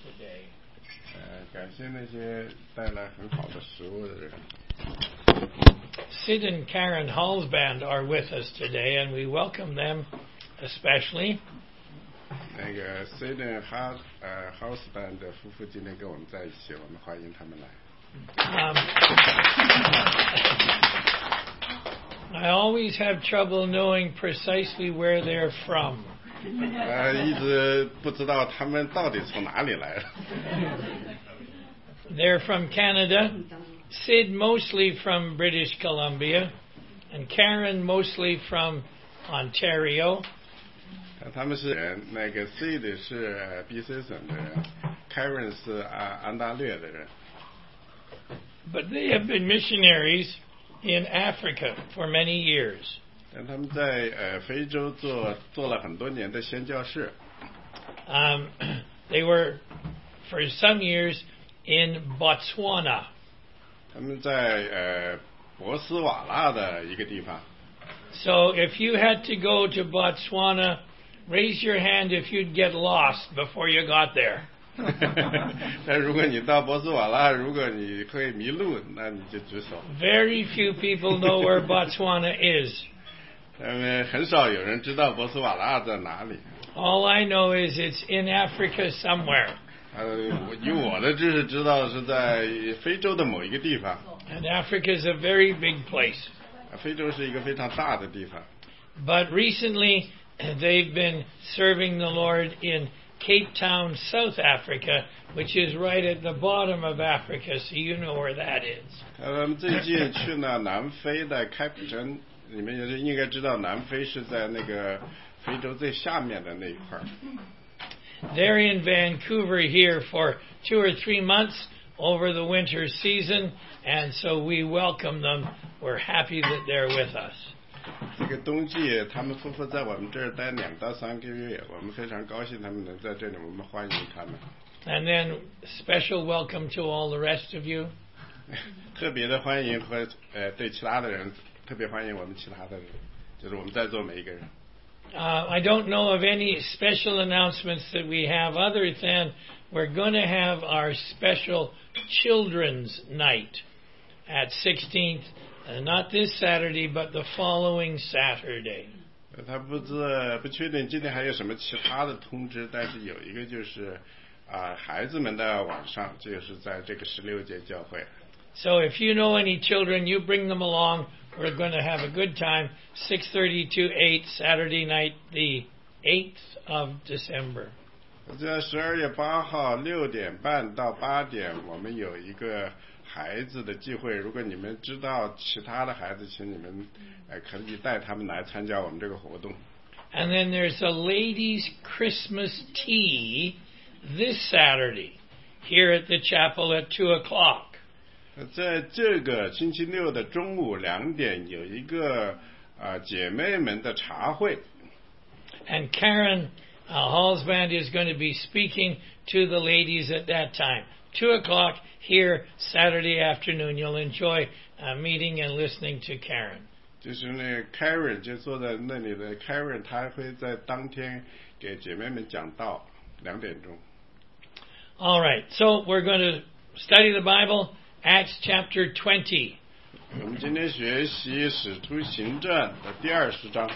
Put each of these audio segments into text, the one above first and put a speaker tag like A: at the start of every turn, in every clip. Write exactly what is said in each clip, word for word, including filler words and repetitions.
A: today.
B: 呃，感谢那些带来很好的食物的人。
A: Sid and Karen Hallsband are with us today, and we welcome them especially.
B: 那个 Sid 哈呃 Hallsband 的夫妇今天跟我们在一起，我们欢迎他们来。
A: Um, I always have trouble knowing precisely where they're from.
B: 呃，一直不知道他们到底从哪里来的。
A: They're from Canada. Sid mostly from British Columbia, and Karen mostly from Ontario.
B: 他们是那个 Sid 是 B C 省的人 ，Karen 是安安大略的人。
A: But they have been missionaries in Africa for many years.
B: 但他们在呃非洲做做了很多年的宣教士。
A: Um, they were for some years in Botswana.
B: 他们在呃博斯瓦纳的一个地方。
A: So if you had to go to Botswana, raise your hand if you'd get lost before you got there.
B: 但如果你到博斯瓦纳，如果你会迷路，那你就举手。
A: Very few people know where Botswana is.
B: 因为很少有人知道博斯瓦纳在哪里。
A: All I know is it's in Africa somewhere.
B: 呃，以我的知识知道是在非洲的某一个地方。
A: And Africa is a very big place.
B: 非洲是一个非常大的地方。
A: But recently, they've been serving the Lord in Cape Town, South Africa, which is right at the bottom of Africa, so you know where that is.
B: 他们最近去了南非的开普敦，你们也应该知道，南非是在那个非洲最下面的那一块。
A: They're in Vancouver here for two or three months over the winter season, and so we welcome them. We're happy that they're with us.
B: 这个冬季，他们夫妇在我们这儿待两到三个月，我们非常高兴他们能在这里，我们欢迎他们。
A: And then special welcome to all the rest of you.
B: 特别的欢迎和呃对其他的人，特别欢迎我们其他的人，就是我们在座每一个人。
A: Uh, I don't know of any special announcements that we have other than we're going to have our special children's night at sixteenth, uh, not this Saturday, but the following Saturday.
B: 他不知不确定今天还有什么其他的通知，但是有一个就是啊、呃、孩子们的晚上，就是在这个十六节教会。
A: So if you know any children, you bring them along. We're going to have a good time. six thirty to eight, Saturday night, the eighth of December.
B: 在十二月八号六点半到八点，我们有一个孩子的聚会。如果你们知道其他的孩子，请你们呃可以带他们来参加我们这个活动。
A: And then there's a ladies' Christmas tea this Saturday here at the chapel at two o'clock.
B: 在这个星期六的中午两点有一个啊、呃、姐妹们的茶会。
A: And Karen uh, Hallsband is going to be speaking to the ladies at that time. Two o'clock here Saturday afternoon. You'll enjoy uh, meeting and listening to Karen.
B: 就是那 Karen 就坐在那里的 Karen， 她会在当天给姐妹们讲道，两点钟。
A: All right, so we're going to study the Bible. Acts chapter twenty.
B: 我们今天学习使徒行传的第二十章。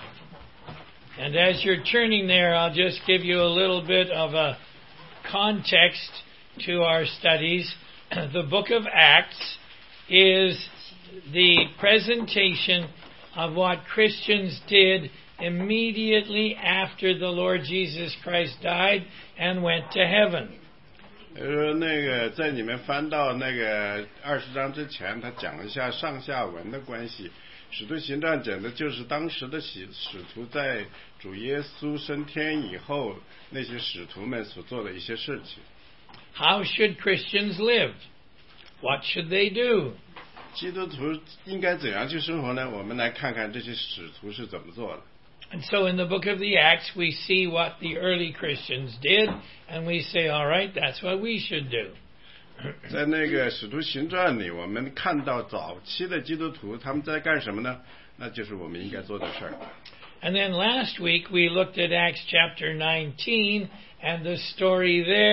A: And as you're turning there, I'll just give you a little bit of a context to our studies. The book of Acts is the presentation of what Christians did immediately after the Lord Jesus Christ died and went to heaven.
B: 呃，那个在你们翻到那个二十章之前，他讲了一下上下文的关系。使徒行传讲的就是当时的使使徒在主耶稣升天以后，那些使徒们所做的一些事情。
A: How should Christians live? What should they do?
B: 基督徒应该怎样去生活呢？我们来看看这些使徒是怎么做的。
A: And so in the book of the Acts, we see what the early Christians did, and we say, all right, that's what we should do.
B: 在那个使徒行传里，我们看到早期的基督徒他们在干什么呢？那就是我们应该做的事儿。
A: And then last week we looked at Acts chapter nineteen and the story there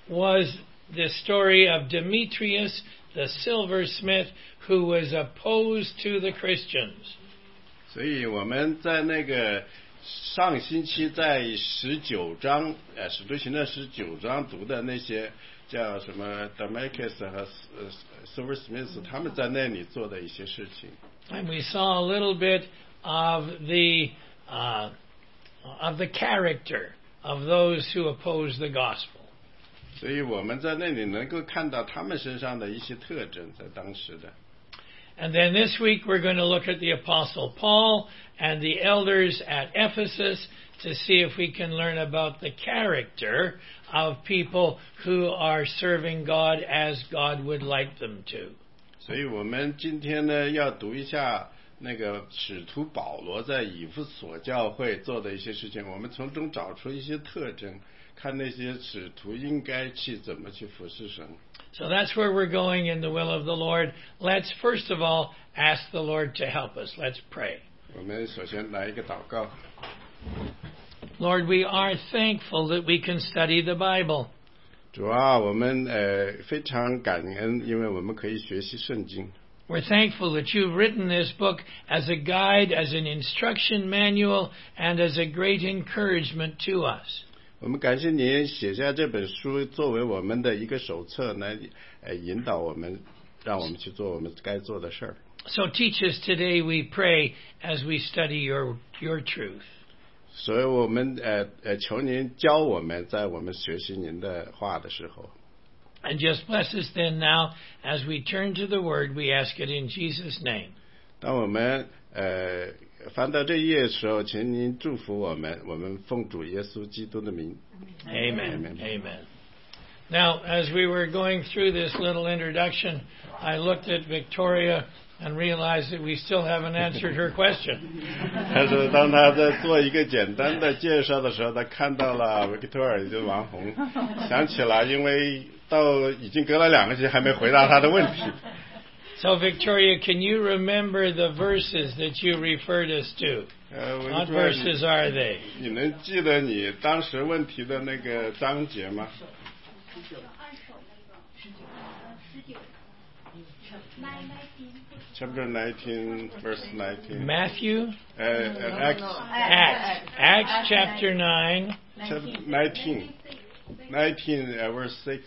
A: was the story of Demetrius, the silversmith, who was opposed to the Christians.
B: 所以我们在那个上星期在十九章，呃，使徒行传十九章读的那些叫什么 Demetrius 和 Silversmith， 他们在那里做的一些事情。
A: And we saw a little bit of the uh, of the character of those who oppose the gospel.
B: 所以我们在那里能够看到他们身上的一些特征，在当时的。
A: And then this week we're going to look at the Apostle Paul and the elders at Ephesus to see if we can learn about the character of people who are serving God as God would like them to.
B: 所以我们今天呢要读一下那个使徒保罗在以弗所教会做的一些事情，我们从中找出一些特征，看那些使徒应该去怎么去服侍神。
A: So that's where we're going in the will of the Lord. Let's first of all ask the Lord to help us. Let's pray.
B: 我们首先来一个祷告。
A: Lord, we are thankful that we can study the Bible.
B: 主啊，我们呃非常感恩，因为我们可以学习圣经。
A: We're thankful that you've written this book as a guide, as an instruction manual, and as a great encouragement to us.
B: 我们感谢您写下这本书，作为我们的一个手册，来呃引导我们，让我们去做我们该做的事儿。
A: So teach us today, we pray, as we study your your truth.
B: 所以我们呃呃求您教我们，在我们学习您的话的时候。
A: And just bless us then now as we turn to the Word. We ask it in Jesus' name.
B: 当我们呃翻到这一页的时候，请您祝福我们，我们奉主耶稣基督的名。
A: Amen.
B: Amen.
A: Amen. Now, as we were going through this little introduction, I looked at Victoria and realized that we still haven't answered her question.
B: 但是当他在做一个简单的介绍的时候，他看到了维克托尔，也就是王红，想起来，因为到已经隔了两个星期还没回答他的问题。
A: So, Victoria, can you remember the verses that you referred us to?
B: 呃，
A: What verses are they?
B: 你能记得你当时问题的那个章节吗？ Chapter nineteen, verse nineteen.
A: Matthew?
B: Uh, uh, Acts.
A: Acts. Acts chapter nine.
B: Chapter nineteen. nineteen, uh, verse six.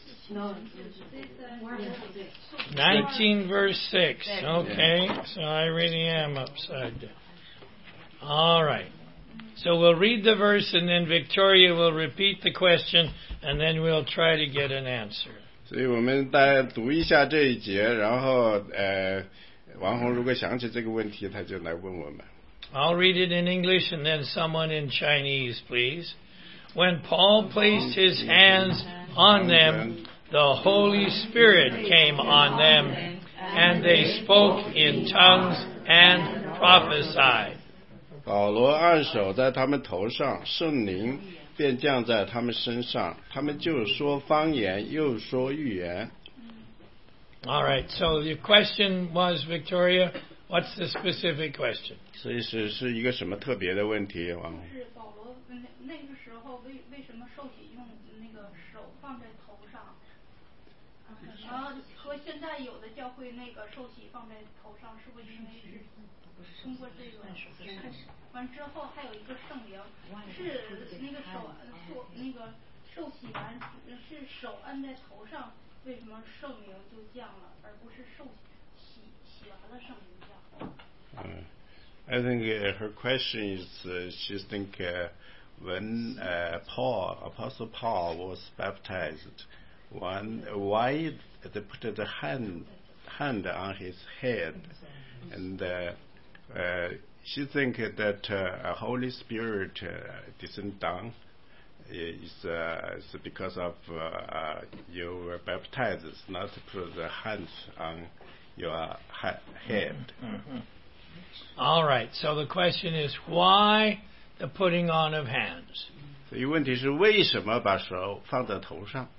A: nineteen verse six. Okay, so I really am upside down. All right. So we'll read the verse and then Victoria will repeat the question and then we'll try to get an answer.
B: 所以我们大家读一下这一节，然后呃，王红如果想起这个问题，他就来问我们。
A: I'll read it in English and then someone in Chinese, please. When Paul placed his hands on them, the Holy Spirit came on them, and they spoke in tongues and prophesied.
B: 保罗按手在他们头上，圣灵便降在他们身上，他们就说方言，又说预言。
A: All right, so the question was, Victoria, what's the specific question?
B: 所以是是一个什么特别的问题，王红？
C: 是保罗那那个时候为为什么受洗用那个手放在头上？然后和现在有的教会那个受洗放在头上，是不是因为是通过这个？完之后还有一个圣灵，是那个手做那个受洗完是手按在头上，为什么圣灵就降了，而不是受洗洗完了圣灵降？
B: 嗯。I think uh, her question is, uh, she think uh, when uh, Paul, Apostle Paul was baptized, one, why they put the hand, hand on his head, and uh, uh, she think that uh, a Holy Spirit uh, descend down is, uh, is because of uh, uh, you were baptized, not to put the hands on your ha- head.
A: Mm-hmm. All right, so the question is, why the putting on of hands?
B: 所以问题是为什么把手放在头上？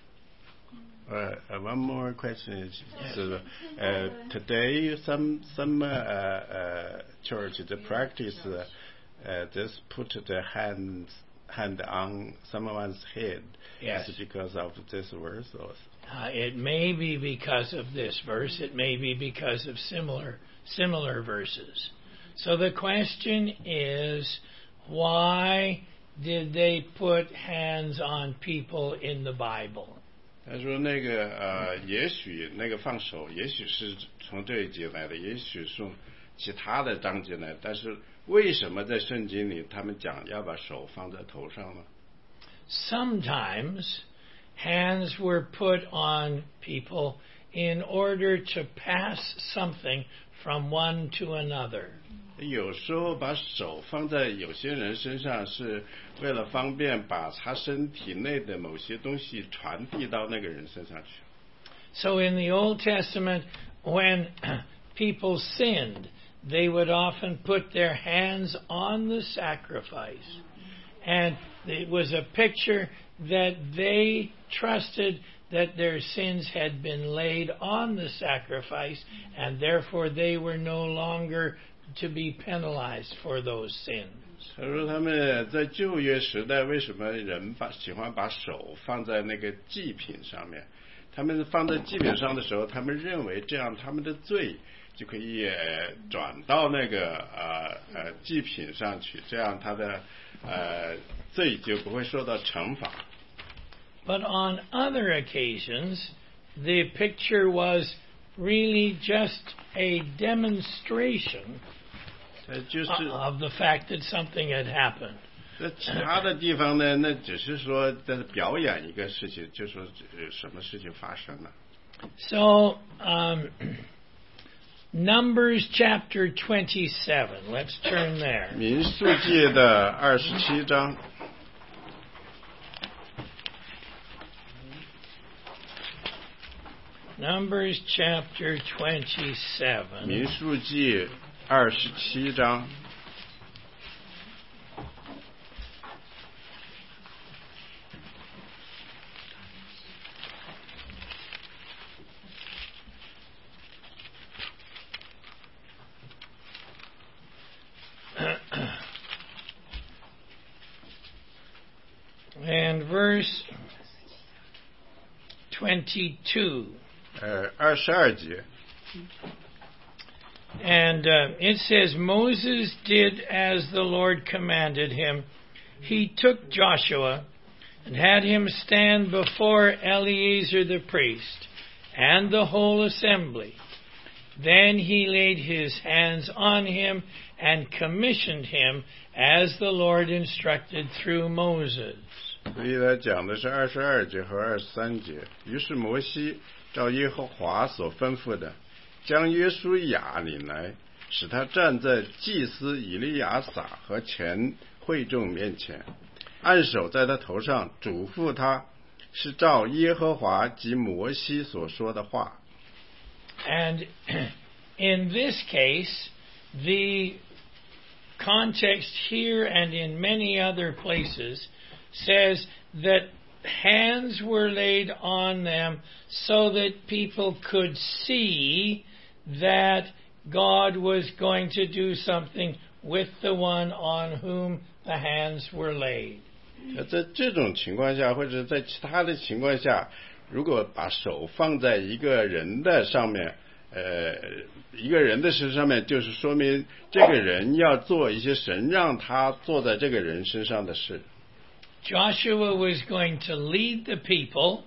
B: Uh, uh, one more question is, so, uh, today some some uh, uh, church the practice uh, uh, just put the hands hand on someone's head.
A: Yes.
B: Is it because of this verse? Or?
A: Uh, it may be because of this verse. It may be because of similar similar verses. So the question is, why did they put hands on people in the Bible?
B: 他说那个呃，也许那个放手，也许是从这一节来的，也许是从其他的章节来的，但是为什么在圣经里他们讲要把手放在头上呢？
A: Sometimes hands were put on people in order to pass something from one to another.
B: 有时候把手放在有些人身上，是为了方便把他身体内的某些东西传递到那个人身上去。
A: So in the Old Testament, when people sinned, they would often put their hands on the sacrifice. And it was a picture that they trusted that their sins had been laid on the sacrifice, and therefore they were no longer to be penalized for those sins.
B: 他说他们在旧约时代，为什么人把喜欢把手放在那个祭品上面？他们放在祭品上的时候，他们认为这样他们的罪就可以转到那个呃呃祭品上去，这样他的呃罪就不会受到惩罚。
A: But on other occasions, the picture was really just a demonstration of the fact that something had happened.
B: 在其他的地方呢，那只是说在表演一个事情，就说什么事情发生了。
A: So, um, Numbers chapter twenty-seven. Let's turn there.
B: 民数记的二十七章。
A: Numbers chapter twenty-seven.
B: 民数记二十七章。
A: And verse twenty-two.
B: 呃，二十二节。
A: And uh, it says, Moses did as the Lord commanded him. He took Joshua and had him stand before Eleazar the priest and the whole assembly. Then he laid his hands on him and commissioned him as the Lord instructed through Moses.
B: 所以他讲的是二十二节和二十三节。于是摩西照耶和华所吩咐的，将约书亚领来，使他站在祭司以利亚撒和全会众面前，按手在他头上，嘱咐他，是照耶和华及摩西所说的话。
A: And in this case, the context here and in many other places says that hands were laid on them so that people could see that God was going to do something with the one on whom the hands were laid.
B: 在这种情况下，或者在其他的情况下，如果把手放在一个人的上面，呃，一个人的身上面，就是说明这个人要做一些神让他做在这个人身上的事。
A: Joshua was going to lead the people.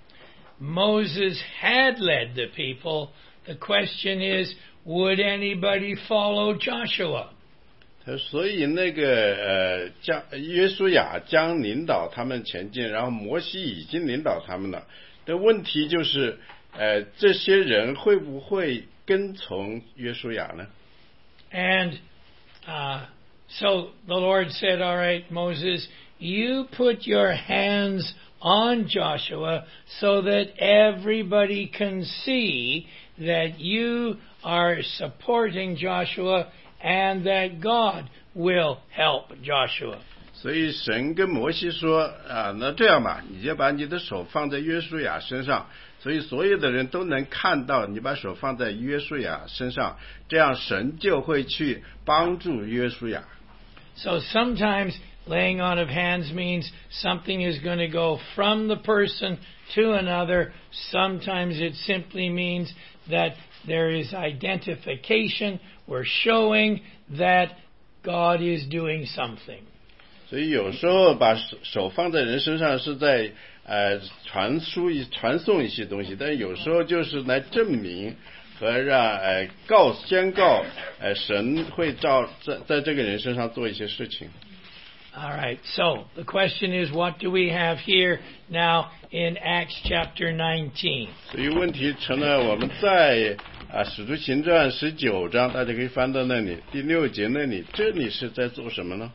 A: Moses had led the people. The question is, would anybody follow Joshua?
B: 所以那个呃，将约书亚将领导他们前进，然后摩西已经领导他们了。的问题就是，呃，这些人会不会跟从约书亚呢？
A: And uh, so the Lord said, "All right, Moses, you put your hands on Joshua so that everybody can see that you are supporting Joshua and that God will help Joshua."
B: 所以神跟摩西说啊，那这样吧，你就把你的手放在约书亚身上，所以所有的人都能看到你把手放在约书亚身上，这样神就会去帮助约书亚。
A: So sometimes laying on of hands means something is going to go from the person to another. Sometimes it simply means that there is identification. We're showing that God is doing something.
B: 所以有时候把手手放在人身上是在呃传输一传送一些东西，但有时候就是来证明和让呃告宣告呃神会照在在这个人身上做一些事情。
A: All right, so the question is, what do we have here now in Acts chapter nineteen?
B: 所以问题成了我们在啊使徒行传十九章，大家可以翻到那里第六节那里，这里是在做什么呢？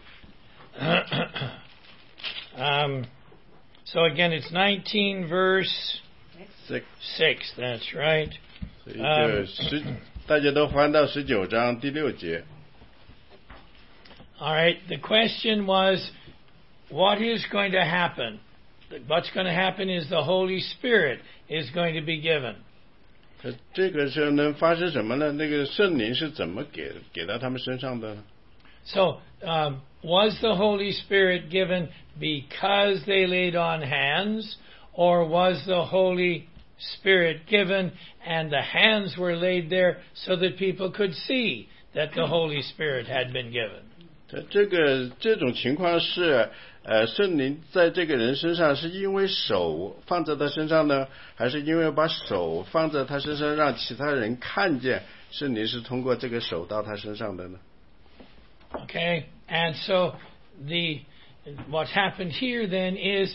A: um, so again, it's nineteen verse
B: six.
A: six. That's right.
B: 所以就十，大家都翻到十九章第六节。
A: All right, the question was, what is going to happen? What's going to happen is the Holy Spirit is going to be given.
B: 这个时候能发生什么呢？那个圣灵是怎么给给到他们身上的呢？
A: So, um, was the Holy Spirit given because they laid on hands, or was the Holy Spirit given and the hands were laid there so that people could see that the Holy Spirit had been given?
B: 这个这种情况是，呃，圣灵在这个人身上，是因为手放在他身上呢，还是因为把手放在他身上，让其他人看见圣灵是通过这个手到他身上的呢？
A: Okay, and so the what happened here then is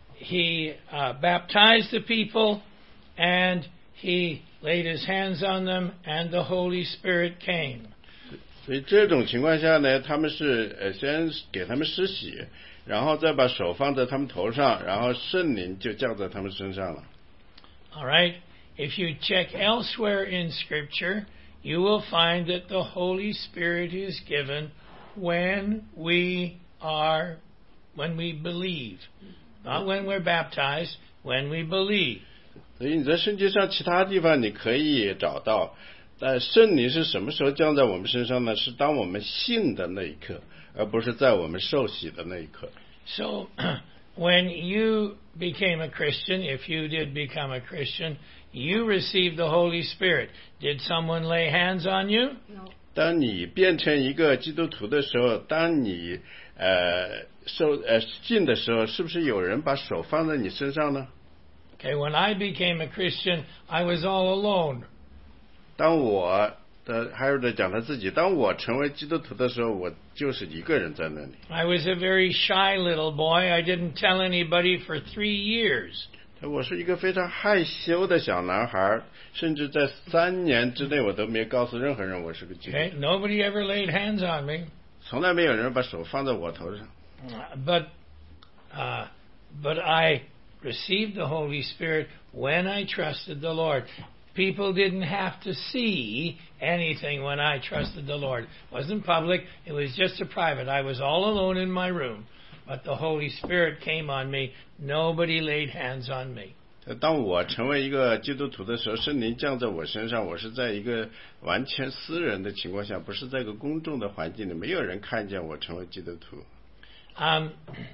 A: he uh, baptized the people, and he laid his hands on them, and the Holy Spirit came.
B: 所以这种情况下呢，他们是呃先给他们施洗，然后再把手放在他们头上，然后圣灵就降在他们身上了。
A: All right. If you check elsewhere in Scripture, you will find that the Holy Spirit is given when we are, when we believe, not when we're baptized, when we believe.
B: 所以你在圣经上其他地方你可以找到。但圣灵是什么时候降在我们身上呢？是当我们信的那一刻，而不是在我们受洗的那一刻。
A: So, when you became a Christian, if you did become a Christian, you received the Holy Spirit. Did someone lay hands on you?
C: No.
B: 当你变成一个基督徒的时候，当你呃受呃信的时候，是不是有人把手放在你身上呢？
A: Okay, when I became a Christian, I was all alone.
B: 当我的还有的讲他自己，当我成为基督徒的时候，我就是一个人在那里。
A: I was a very shy little boy. I didn't tell anybody for three years.
B: 我是一个非常害羞的小男孩，甚至在三年之内，我都没告诉任何人我是个基督徒。
A: Okay, nobody ever laid hands on me.
B: 从来没有人把手放在我头上。
A: But, uh, but I received the Holy Spirit when I trusted the Lord. People didn't have to see anything when I trusted the Lord. It wasn't public. It was just a private. I was all alone in my room. But the Holy Spirit came on me. Nobody laid hands on me.
B: 当我成为一个基督徒的时候，圣灵降在我身上，我是在一个完全私人的情况下，不是在一个公众的环境里，没有人看见我成为基督徒。
A: Um,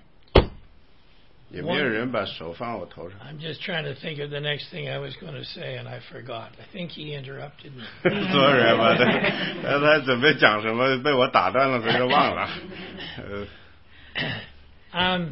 B: 也没有人把手放我头上。
A: I'm just trying to think of the next thing I was going to say, and I forgot. I think he interrupted me.
B: Sorry about that. 他他准备讲什么，被我打断了，所以就忘了。
A: um,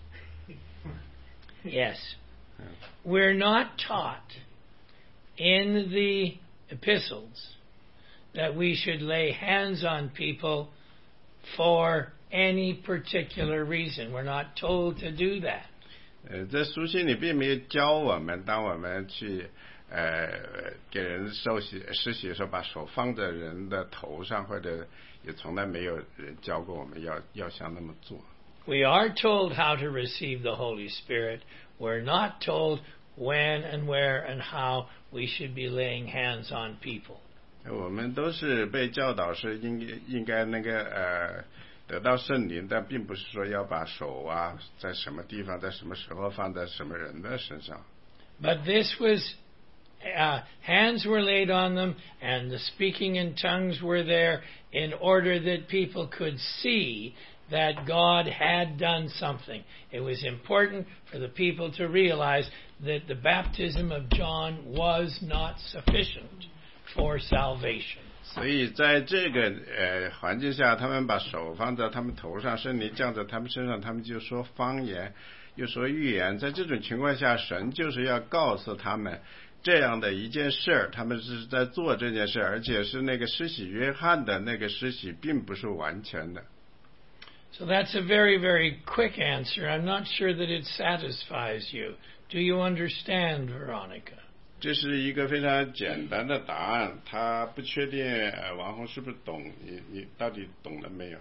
A: yes. We're not taught in the epistles that we should lay hands on people for any particular reason. We're not told to do that.
B: 呃，在书信里并没有教我们，当我们去呃给人受洗施洗的时候，把手放在人的头上，或者也从来没有人教过我们要要像那么做。
A: We are told how to receive the Holy Spirit. We're not told when and where and how we should be laying hands on people.
B: 我们都是被教导是应该应该那个呃得到圣灵，但并不是说要把手啊在什么地方在什么时候放在什么人的身上。
A: But this was uh, hands were laid on them, and the speaking in tongues were there in order that people could see that God had done something. It was important for the people to realize that the baptism of John was not sufficient for salvation.
B: 所以在这个呃环境下，他们把手放在他们头上，圣灵降在他们身上，他们就说方言，又说预言。在这种情况下，神就是要告诉他们这样的一件事儿，他们是在做这件事，而且是那个施洗约翰的那个施洗并不是完全的。
A: So that's a very, very quick answer. I'm not sure that it satisfies you. Do you understand, Veronica?
B: 这是一个非常简单的答案，他不确定呃王红是不是懂，你你到底懂了没有？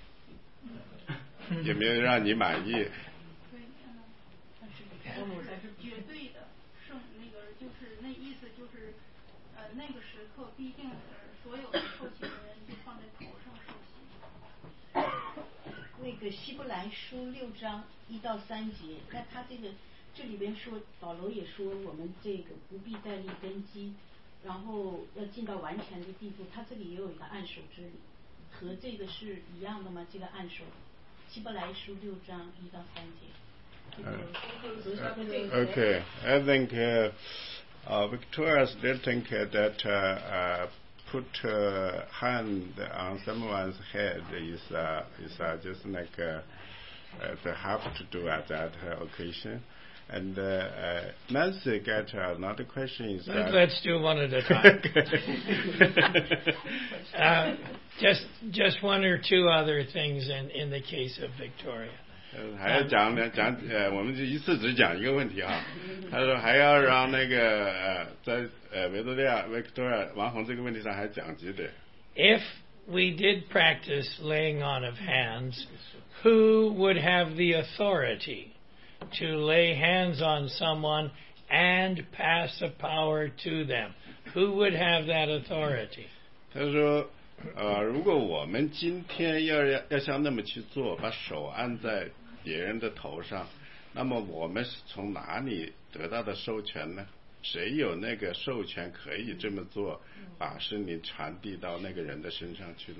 B: 有没有让你满意？
C: 绝对的圣那个就是那意思就是呃那个时刻必定是所有的受洗的人就放在头上受洗。
D: 那个希伯来书六章一到三节，那他这个这里边说保罗也说我们这个不必再立根基，然后要进到完全的地步，他这里也有一个按手之礼，和这个是一样的吗？这个按手，希伯来书六章一到三节。
B: Uh, okay, I think uh, uh, Victoria still think that uh, uh, put uh, hand on someone's head is uh, is uh, just like uh, uh, they have to do at that uh, occasion. And uh, uh, Nancy got another question. Is that
A: Let's do one at a time. uh, just just one or two other things in, in the case of Victoria.
B: 呃，还要讲呢，讲呃，我们就一次只讲一个问题哈。他说还要让那个呃，在呃维多利亚、Victoria、王红这个问题上还讲几点。
A: If we did practice laying on of hands, who would have the authority to lay hands on someone and pass a power to them? Who would have that authority?
B: 他说。呃，如果我们今天要要像那么去做，把手按在别人的头上，那么我们是从哪里得到的授权呢？谁有那个授权可以这么做，把圣灵传递到那个人的身上去了？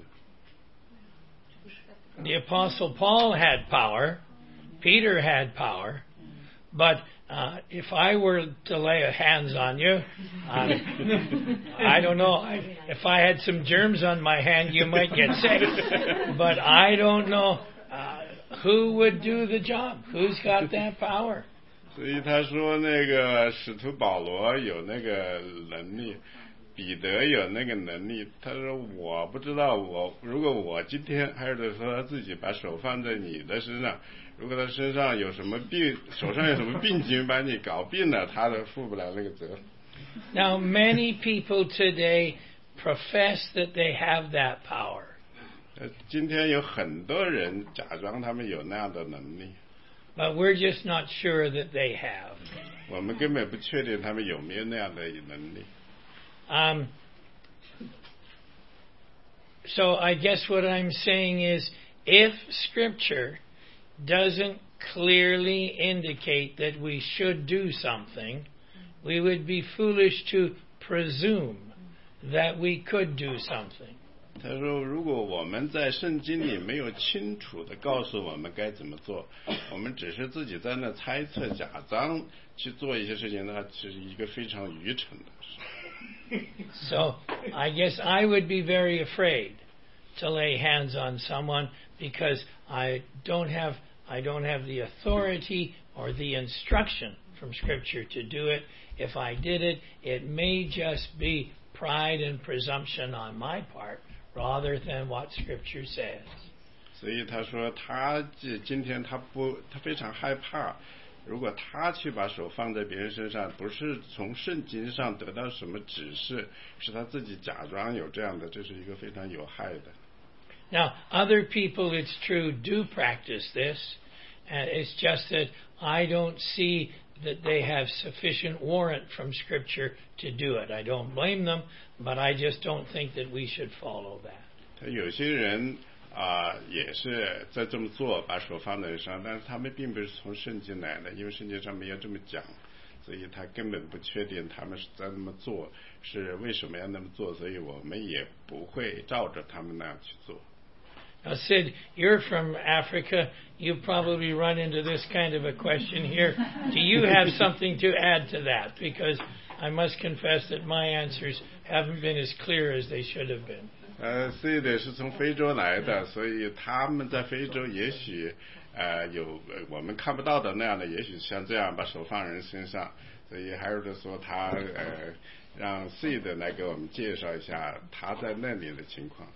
A: The Apostle Paul had power, Peter had power, but uh, if I were to lay hands on you, uh, I don't know. I, if I had some germs on my hand, you might get sick. But I don't know uh, who would do the job. Who's got that power?
B: 所以他说那个使徒保罗有那个能力，彼得有那个能力。他说我不知道，我如果我今天还是说他自己把手放在你的身上。如果他身上有什么病，手上有什么病菌把你搞病了，他都负不了那个责。
A: Now, many people today profess that they have that power.
B: 今天有很多人假装他们有那样的能力。
A: But we're just not sure that they have.
B: 我们根本不确定他们有没有那样的能力。
A: Um, so I guess what I'm saying is, if Scripture doesn't clearly indicate that we should do something, we would be foolish to presume that we could do something.
B: 他说如果我们在圣经里没有清楚地告诉我们该怎么做，我们只是自己在那猜测假装去做一些事情的话，是一个非常愚蠢的事。
A: So I guess I would be very afraid to lay hands on someone because I don't have I don't have the authority or the instruction from Scripture to do it. If I did it, it may just be pride and presumption on my part rather than what Scripture says.
B: 所以他说他今天他不他非常害怕，如果他去把手放在别人身上，不是从圣经上得到什么指示，是他自己假装有这样的，这是一个非常有害的。
A: Now, other people, it's true, do practice this. And it's just that I don't see that they have sufficient warrant from Scripture to do it. I don't blame them, but I just don't think that we should follow that.
B: 他有些人啊、呃，也是在这么做，把手放在身上，但是他们并不是从圣经来的，因为圣经上没有这么讲，所以他根本不确定他们是在那么做是为什么要那么做，所以我们也不会照着他们那样去做。
A: Now, Sid, you're from Africa. You probably run into this kind of a question here. Do you have something to add to that? Because I must confess that my answers haven't been as clear as they should have been.
B: 呃 ，Sid 是从非洲来的，所以他们在非洲也许呃有我们看不到的那样的，也许像这样把手放人身上。所以 Harold 说他呃让 Sid 来给我们介绍一下他在那里的情况。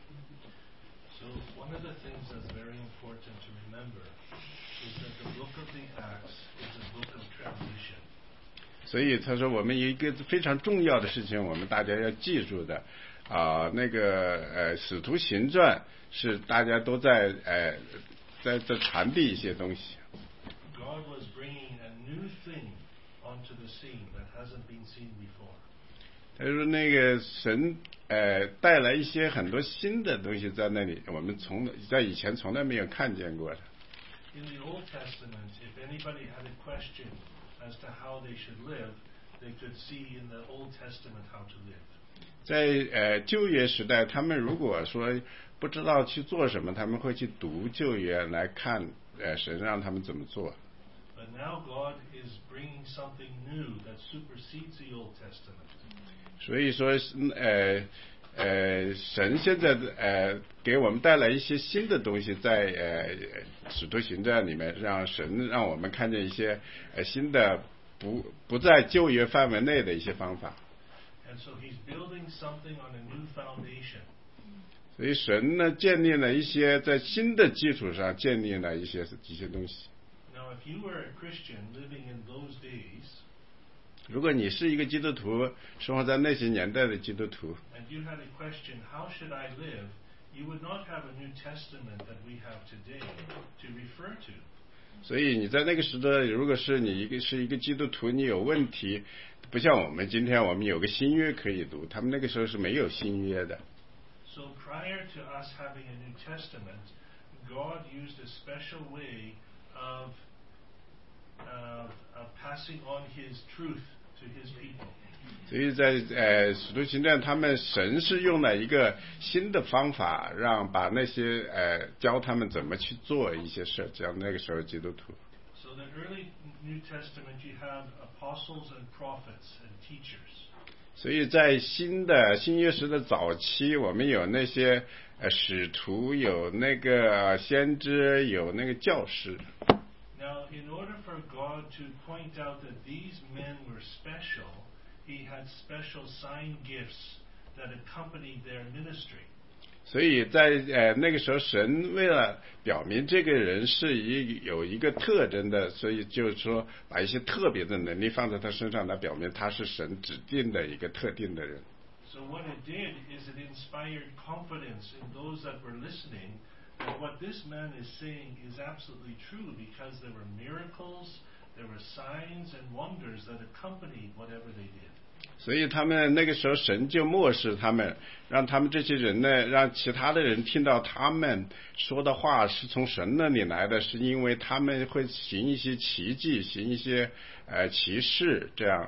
E: So one of the things that's very important to remember is that the book of the Acts is a book of transition.
B: 所以他说我们有一个非常重要的事情，我们大家要记住的啊、呃，那个呃使徒行传是大家都在呃在在传递一些东西。
E: God was bringing a new thing onto the scene that hasn't been seen before.
B: 他说那个神呃带来一些很多新的东西在那里，我们从在以前从来没有看见过的。
E: In the Old Testament, if anybody had a question as to how they should live, they could see in the Old Testament how to live.
B: 在呃旧约时代，他们如果说不知道去做什么，他们会去读旧约来看呃神让他们怎么做。
E: But now God is bringing something new that supersedes the Old Testament.
B: 所以说呃呃神现在呃给我们带来一些新的东西，在呃使徒行传里面，让神让我们看见一些呃新的不不在旧约范围内的一些方法。
E: And so he's building something on a new foundation.
B: 所以神呢建立了一些在新的基础上建立了一些一些东西。
E: Now, if you were a Christian living in those days,
B: 如果你是一个基督徒，生活在那些年代的基督徒，
E: and you had a question, how should I live? You would not have a New Testament that we have today to refer to.
B: 所以你在那个时代，如果是你一个是一个基督徒，你有问题，不像我们今天我们有个新约可以读，他们那个时候是没有新约的。
E: So prior to us having a New Testament, God used a special way of, of, of passing on His truth to His people.
B: 所以在呃使徒行传，他们神是用了一个新的方法，让把那些呃教他们怎么去做一些事，教那个时候基督徒。
E: So the early New Testament, you have apostles and prophets and teachers.
B: 所以在新的新约时的早期，我们有那些呃使徒，有那个先知，有那个教师。
E: Now, in order for God to point out that these men were special, He had special sign gifts that accompanied their ministry.
B: 所以在呃那个时候，神为了表明这个人是一有一个特征的，所以就是说把一些特别的能力放在他身上，来表明他是神指定的一个特定的人。
E: So what it did is it inspired confidence in those that were listening that what this man is saying is absolutely true because there were miracles, there were signs and wonders that accompanied whatever they did.
B: 所以他们那个时候神就漠视他们，让他们这些人呢，让其他的人听到他们说的话是从神那里来的，是因为他们会行一些奇迹，行一些呃奇事，这样。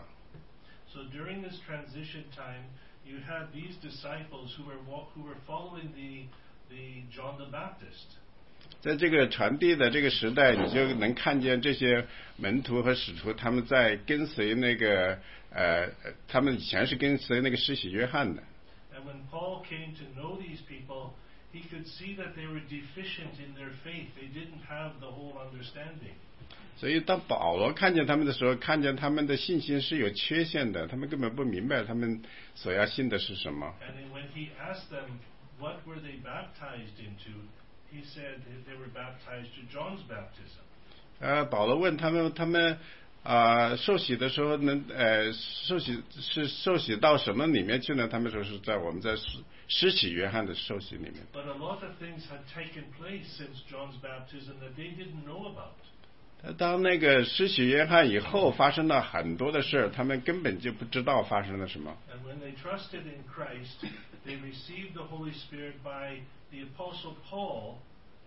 E: So during this transition time, you had these disciples who were who were following the the John the Baptist.
B: 在这个传递的这个时代，你就能看见这些门徒和使徒，他们在跟随那个呃，他们以前是跟随那个施洗约翰的。
E: And when Paul came to know these people, he could see that they were deficient in their faith. They didn't have the whole understanding.
B: 所以当保罗看见他们的时候，看见他们的信心是有缺陷的，他们根本不明白他们所要信的是什么。
E: And then when he asked them, what were they baptized into? He said they were baptized to John's baptism.
B: 呃，保罗问他们，他们啊、呃、受洗的时候能呃受洗是受洗到什么里面去呢？他们说是在我们在施施洗约翰的受洗里面。
E: But a lot of things had taken place since John's baptism that they didn't know about.
B: 当那个施洗约翰以后，发生了很多的事，他们根本就不知道发生了什么。
E: And when they trusted in Christ, they received the Holy Spirit by the Apostle Paul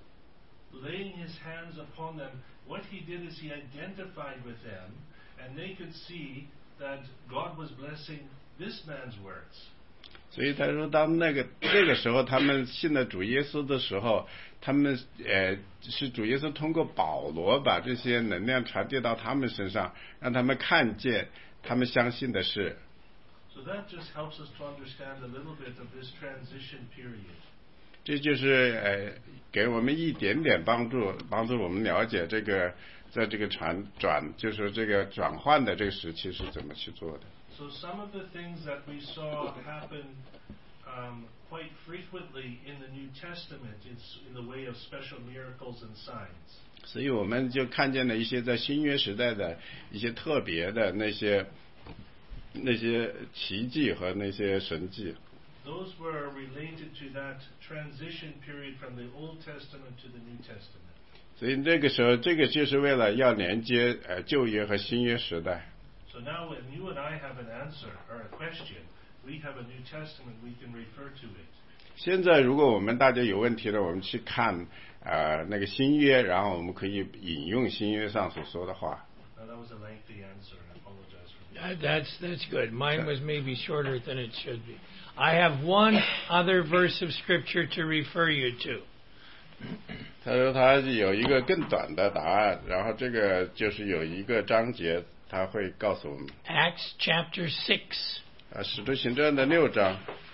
E: laying his hands upon them. What he did is he identified with them, and they could see that God was blessing this man's words.
B: 所以他说，当那个那个时候他们信了主耶稣的时候，他们呃是主耶稣通过保罗把这些能量传递到他们身上，让他们看见他们相信的事。
E: So that just helps us to understand a little bit of this transition period.
B: 这就是呃给我们一点点帮助，帮助我们了解这个在这个传转，就是这个转换的这个时期是怎么去做的。
E: So some of the things that we saw happen um, quite frequently in the New Testament, it's in the way of special miracles and signs.
B: 所以我们就看见了一些在新约时代的一些特别的那些那些奇迹和那些神迹。
E: Those were related to that transition period from the Old Testament to the New Testament.
B: 所以这个时候，这个就是为了要连接呃旧约和新约时代。
E: So now when you and I have an answer or a question, we have a New Testament, we can refer to it.
B: 现在如果我们大家有问题了，我们去看呃那个新约，然后我们可以引用新约上所说的话。
E: Now that was a lengthy answer, I apologize for that.
A: That, that's that's good. Mine was maybe shorter than it should be. I have one other verse of scripture to refer you to.
B: 他说他有一个更短的答案，然后这个就是有一个章节他会告诉我们。
A: Acts chapter six.
B: 啊，使徒行传的六章。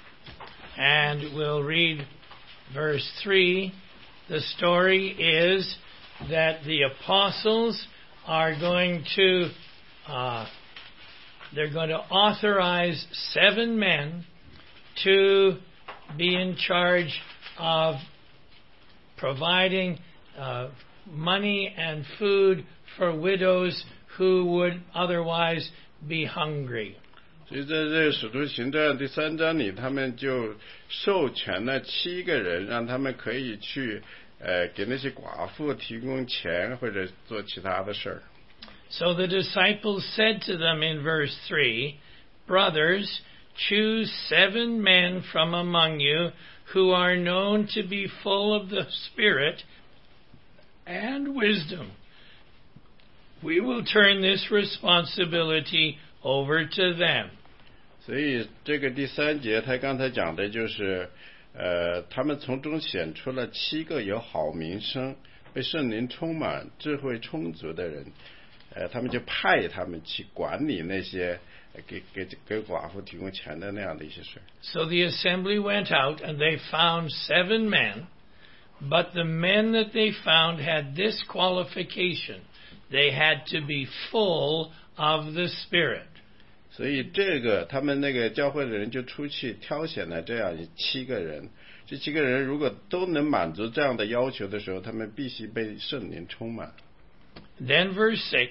A: And we'll read verse three. The story is that the apostles are going to uh, they're going to authorize seven men to be in charge of providing uh, money and food for widows who would otherwise be hungry.
B: 所以在这个使徒行传第三章里，他们就授权了七个人，让他们可以去呃给那些寡妇提供钱或者做其他的事儿。
A: So the disciples said to them in verse three, Brothers, choose seven men from among you who are known to be full of the Spirit and wisdom. We will turn this responsibility over to them.
B: 所以这个第三节他刚才讲的就是呃他们从中选出了七个有好名声、被圣灵充满、智慧充足的人，呃他们就派他们去管理那些给给给寡妇提供钱的那样的一些事。
A: So the assembly went out and they found seven men, but the men that they found had this qualification: they had to be full of the Spirit.
B: 所以这个他们那个教会的人就出去挑选了这样七个人，这七个人如果都能满足这样的要求的时候，他们必须被圣灵充满。
A: Then verse six,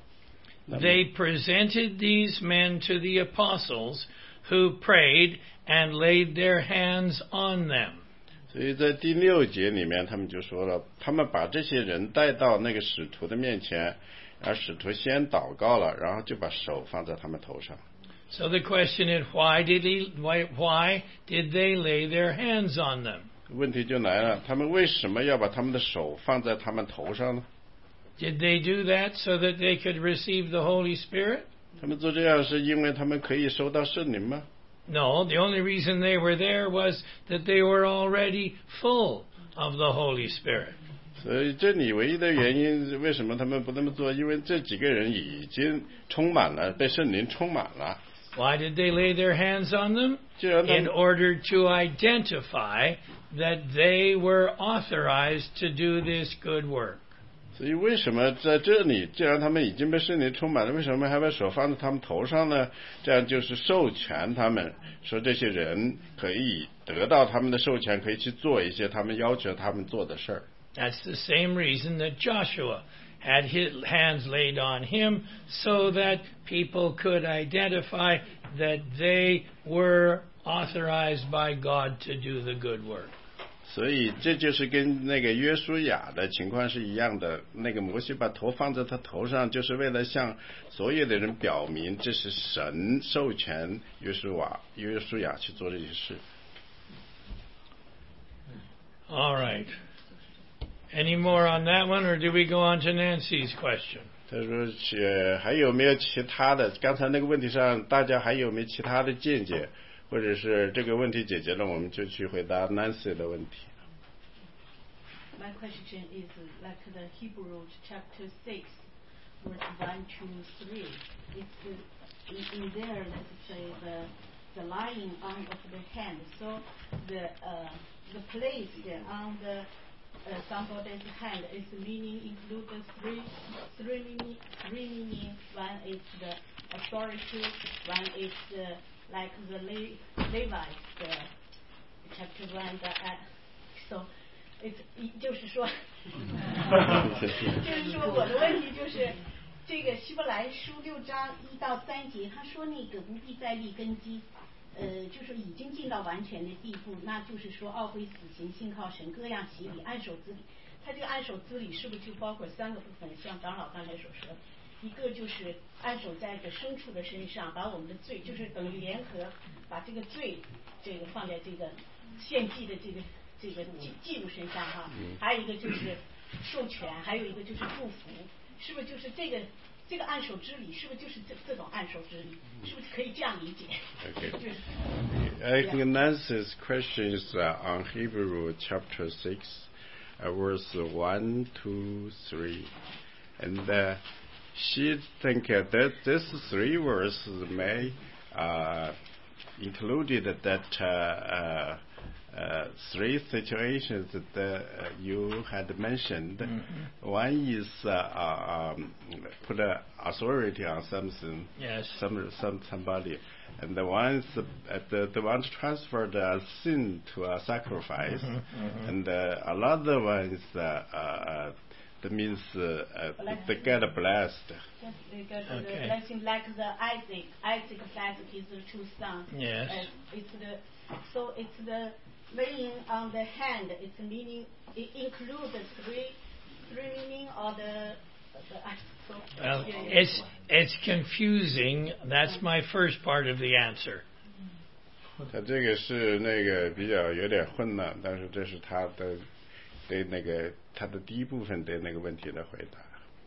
A: they presented these men to the apostles, who prayed and laid their hands on them.
B: 所以在第六节里面，他们就说了，他们把这些人带到那个使徒的面前，然后使徒先祷告了，然后就把手放在他们头上。
A: So the question is, why did he? Why, why did they lay their hands on them?
B: 问题就来了，他们为什么要把他们的手放在他们头上呢？
A: Did they do that so that they could receive the Holy Spirit?
B: 他们做这样是因为他们可以收到圣灵吗？
A: No, the only reason they were there was that they were already full of the Holy Spirit.
B: 所以这里唯一的原因，为什么他们不那么做？因为这几个人已经充满了，被圣灵充满了。
A: Why did they lay their hands on them?
B: 既然他
A: In
B: 们
A: order to identify that they were authorized to do this good work.
B: 所以为什么在这里，既然他们已经被圣灵充满了，为什么还把手放在他们头上呢？这样就是授权他们，说这些人可以得到他们的授权，可以去做一些他们要求他们做的事儿。
A: That's the same reason that Joshua had his hands laid on him, so that people could identify that they were authorized by God to do the good work.
B: 所以这就是跟那个约书亚的情况是一样的。那个摩西把头放在他头上，就是为了向所有的人表明，这是神授权约书亚约书亚去做这些事。
A: All right. Any more on that one, or do we go on to Nancy's question?
B: 他说：“呃，还有没有其他的？刚才那个问题上，大家还有没有其他的见解， 或者是这个问题解决了，我们就去回答 Nancy 的问题。
D: My question is like the Hebrew chapter six, verse one, two, three. It's uh, in, in there. Let's say the the lying on of the hand. So the uh, the place on the uh, somebody's hand is meaning include the three three meaning three meaning. One is the authority. One is the like the Le- Levites, the chapter one. The uh, so. it's 就是说，就是说我的问题就是这个希伯来书六章一到三节，他说那个不必再立根基，呃，就是已经进到完全的地步，那就是说懊悔死刑，信靠神，各样洗礼，按手之礼。他这个按手之礼是不是就包括三个部分？像长老刚才所说的，一个就是按手在这牲畜的身上，把我们的罪，就是等于联合把这个罪这个放在这个献祭的这个。这个记记录身上哈，还有一个就是授权，还有一个就是祝福，是不是就是这个这个按手之礼，是不是就是这这种按手之礼，是不是可以这样理解？
B: Okay. I think Nancy's question is uh, on Hebrew chapter six, uh, verse one, two, three, and uh, she think uh, that these three verses may uh, included that. Uh, uh, Uh, three situations that uh, you had mentioned. Mm-hmm. One is uh, uh, um, put a authority on something,
A: yes,
B: some, some somebody, and the one is uh, the the one transfer the sin to a sacrifice, mm-hmm, mm-hmm. and uh, another one is uh, uh, that means uh, uh,
D: like
B: they get blessed.
D: Yes, they get
A: okay.
D: the blessing like the Isaac. Isaac blessed his two sons.
A: Yes.
D: Uh, it's the so it's the laying on the hand. It's meaning it includes the three three meaning or the. the so,
A: well,
D: yeah, yeah.
A: it's it's confusing. That's my first part of the answer.
B: 他这个是那个比较有点混乱，但是这是他的对那个他的第一部分对那个问题的回答。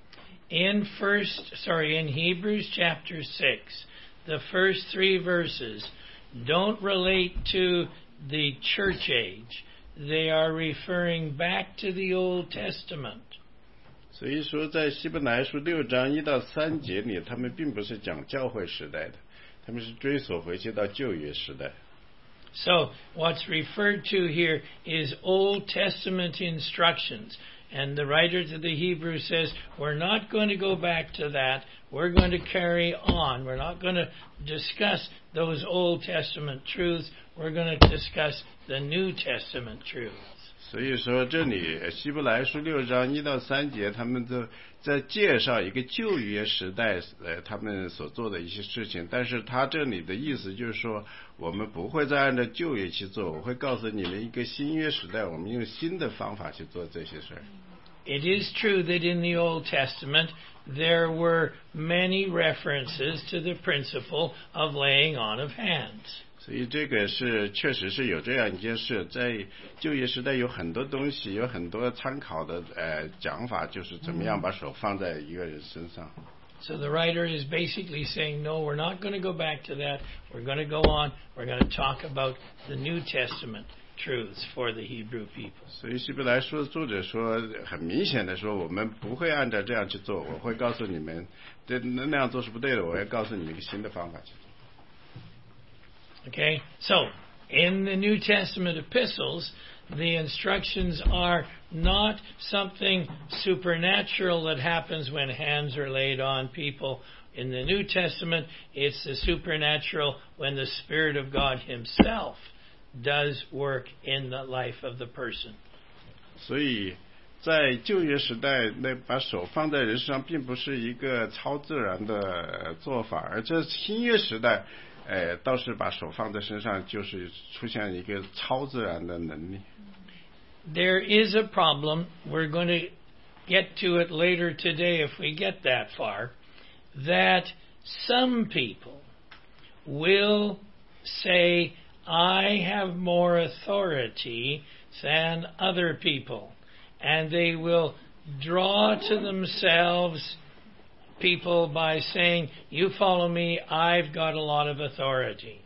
A: In first, sorry, in Hebrews chapter six, the first three verses don't relate to the church age. They are referring back to the Old Testament.
B: 所以说，在希伯来书六章一到三节里，他们并不是讲教会时代的，他们是追溯回去到旧约时代。
A: So what's referred to here is Old Testament instructions. And the writer to the Hebrews says, we're not going to go back to that. We're going to carry on. We're not going to discuss those Old Testament truths. We're going to discuss the New Testament truths.
B: 所以说，这里希伯来书六章一到三节，他们都在介绍一个旧约时代呃他们所做的一些事情。但是他这里的意思就是说，我们不会再按照旧约去做，我会告诉你们一个新约时代，我们用新的方法去做这些事儿。
A: It is true that in the Old Testament there were many references to the principle of laying on of hands.
B: 所以这个是确实是有这样一件事，在旧约时代有很多东西，有很多参考的呃讲法，就是怎么样把手放在一个人身上。
A: So the writer is basically saying, no, we're not going to go back to that. We're going to go on. We're going to talk about the New Testament truths for the Hebrew people.
B: 所以希伯来书的作者说，很明显的说，我们不会按照这样去做，我会告诉你们，这那样做是不对的，我要告诉你们一个新的方法去做。
A: Okay, so in the New Testament epistles, the instructions are not something supernatural that happens when hands are laid on people. In the New Testament, it's the supernatural when the Spirit of God Himself does work in the life of the person.
B: 所以在旧约时代，那把手放在人身上并不是一个超自然的做法，而这新约时代，呃，倒是把手放在身上，就是出现一个超自然的能力。
A: There is a problem. We're going to get to it later today if we get that far. That some people will say, I have more authority than other people. And they will draw to themselves people by saying, you follow me, I've got a lot of authority.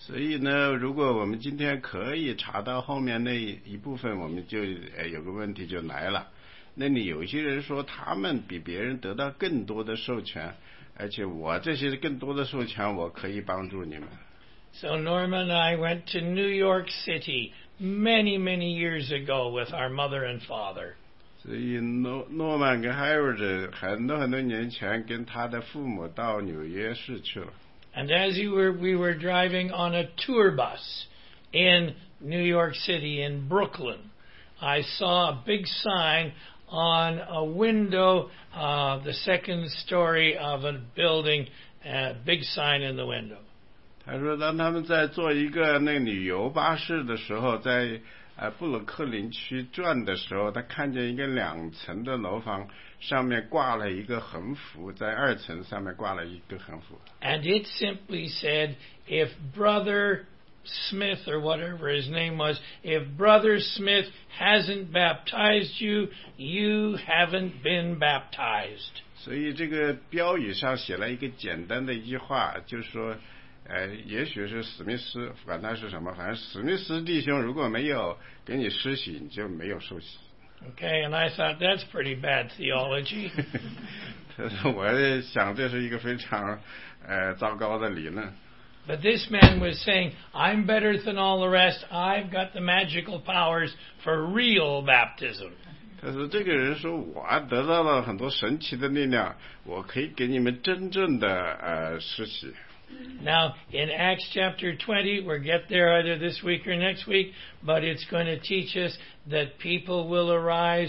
B: 所以呢，如果我们今天可以查到后面那一部分，我们就呃有个问题就来了。那你有些人说他们比别人得到更多的授权，而且我这些更多的授权，我可以帮助你们。
A: So Norma and I went to New York City many, many years ago with our mother and father.
B: 所以诺诺曼跟 Harold 很多很多年前跟他的父母到纽约市去了。
A: And as you were, we were driving on a tour bus in New York City, in Brooklyn, I saw a big sign on a window, uh, the second story of a building, a big sign in the window.
B: 他说，当他们在坐一个那旅游巴士的时候，在呃布鲁克林区转的时候，他看见一个两层的楼房，上面挂了一个横幅，在二层上面挂了一个横幅。
A: And it simply said, if Brother Smith, or whatever his name was, if Brother Smith hasn't baptized you, you haven't been baptized.
B: 所以这个标语上写了一个简单的一句话，就是说，呃，也许是史密斯，管他是什么，反正史密斯弟兄如果没有给你施洗，你就没有受洗。
A: Okay, and I thought that's pretty bad theology.
B: 我想这是一个非常呃糟糕的理论。
A: But this man was saying, I'm better than all the rest. I've got the magical powers for real baptism.
B: 但是这个人说，我得到了很多神奇的力量，我可以给你们真正的呃施洗。
A: Now, in Acts chapter twenty, we'll get there either this week or next week, but it's going to teach us that people will arise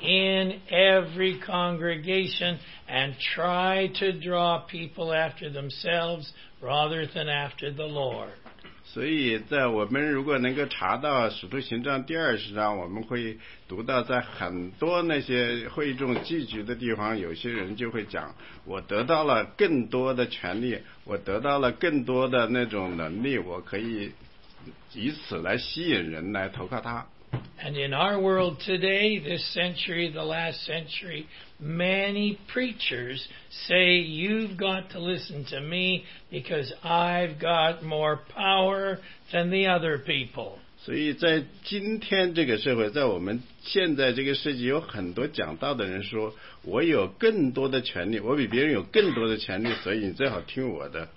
A: in every congregation and try to draw people after themselves rather than after the Lord.
B: 所以在我们如果能够查到使徒行传第二十章，我们会读到在很多那些会众聚集的地方，有些人就会讲，我得到了更多的权利，我得到了更多的那种能力，我可以以此来吸引人来投靠他。
A: And in our world today, this century, the last century, many preachers say, you've got to listen to me because I've got more power than the other people.
B: 所以在今天这个社会，在我们现在这个世纪，有很多讲道的人说，我有更多的权利，我比别人有更多的权利，所以你最好听我的。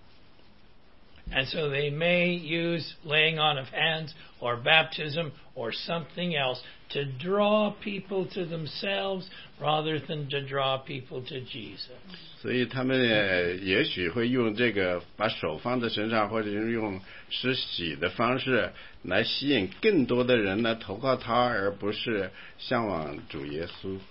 A: And so they may use laying on of hands or baptism or something else to draw people to themselves rather than to draw people to Jesus.
B: 所以他们也许会用这个把手放在身上，或者是用施洗的方式来吸引更多的人来投靠他，而不是向往主耶稣。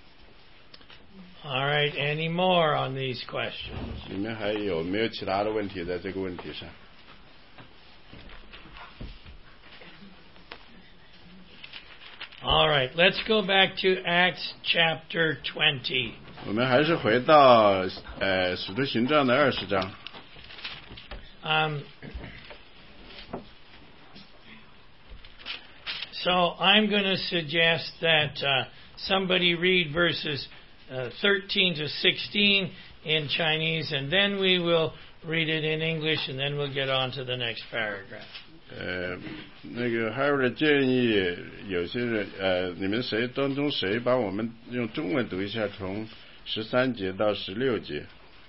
A: All right, any more on these questions?
B: 你们还有没有其他的问题在这个问题上？
A: All right, let's go back to Acts chapter twenty.
B: 我们还是回到呃使徒行传的二十章。
A: Um, so I'm going to suggest that uh, somebody read verses uh, thirteen to sixteen in Chinese, and then we will read it in English, and then we'll get on to the next paragraph.
B: 呃，那个 Harold 建议有些人，呃，你们谁当中谁帮我们用中文读一下，从十三节到十六节。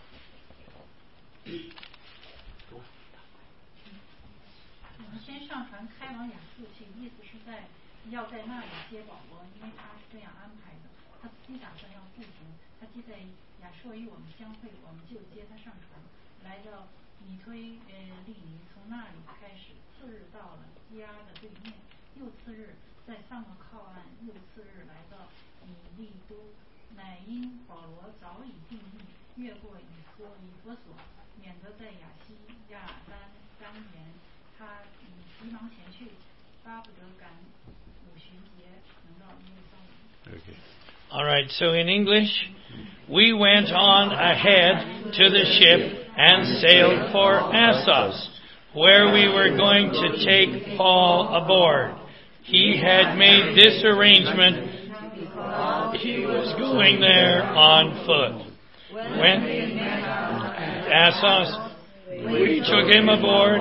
C: 我们先上船开往雅各去，意思是在要在那里接保罗，因为他是这样安排的。他自己打算要步行，他既在亚朔与我们相会，我们就接他上船，来到米推呃利尼，从那里开始。次日到了基阿的对面，又次日在萨摩靠岸，又次日来到以利都，乃因保罗早已定义，越过以弗以弗所，免得在亚细亚单单言，他以急忙前去，巴不得赶五旬节能到耶路撒冷。
B: Okay.
A: All right, so in English, we went on ahead to the ship and sailed for Assos, where we were going to take Paul aboard. He had made this arrangement. He was going there on foot. When at Assos, we took him aboard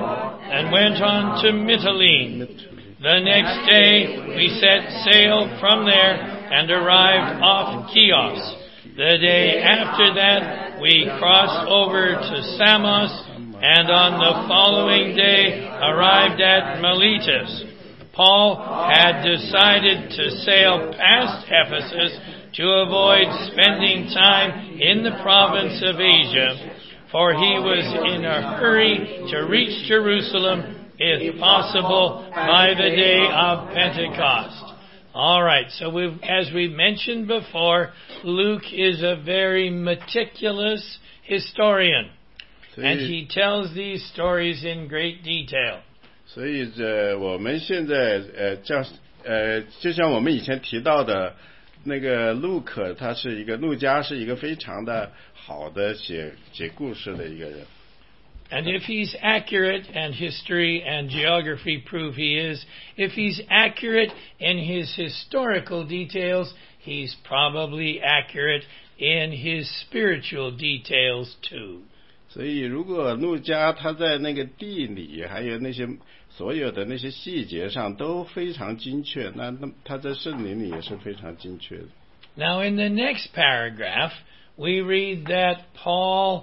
A: and went on to Mytilene. The next day we set sail from there and arrived off Chios. The day after that we crossed over to Samos, and on the following day arrived at Miletus. Paul had decided to sail past Ephesus to avoid spending time in the province of Asia, for he was in a hurry to reach Jerusalem, if possible, by the day of Pentecost. All right, so we've, as we mentioned before, Luke is a very meticulous historian, and he tells these stories in great detail.
B: 所以这我们现在呃叫呃就像我们以前提到的那个路可，他是一个路加是一个非常的好的写写故事的一个人。
A: And if he's accurate, and history and geography prove he is, if he's accurate in his historical details, he's probably accurate in his spiritual details too.
B: 所以如果路加他在那个地理还有那些所有的那些细节上都非常精确，那那他在圣灵里也是非常精确的。
A: Now in the next paragraph, we read that Paul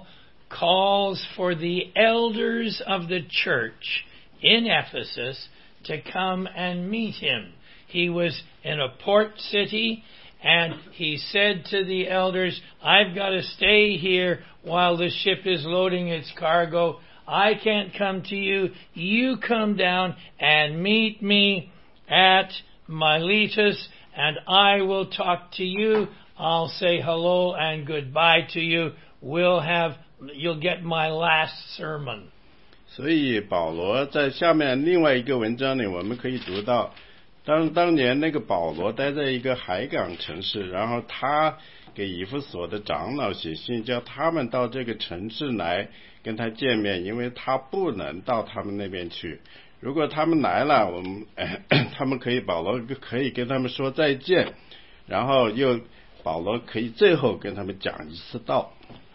A: calls for the elders of the church in Ephesus to come and meet him. He was in a port city, and he said to the elders, I've got to stay here while the ship is loading its cargo. I can't come to you. You come down and meet me at Miletus, and I will talk to you. I'll say hello and goodbye to you. We'll have, you'll get my last sermon.
B: 所以保罗在下面另外一个文章里，我们可以读到，当当年那个保罗待在一个海港城市，然后他给以弗所的长老写信，叫他们到这个城市来跟他见面，因为他不能到他们那边去。如果他们来了，我们他们可以保罗可以跟他们说再见，然后又保罗可以最后跟他们讲一次道。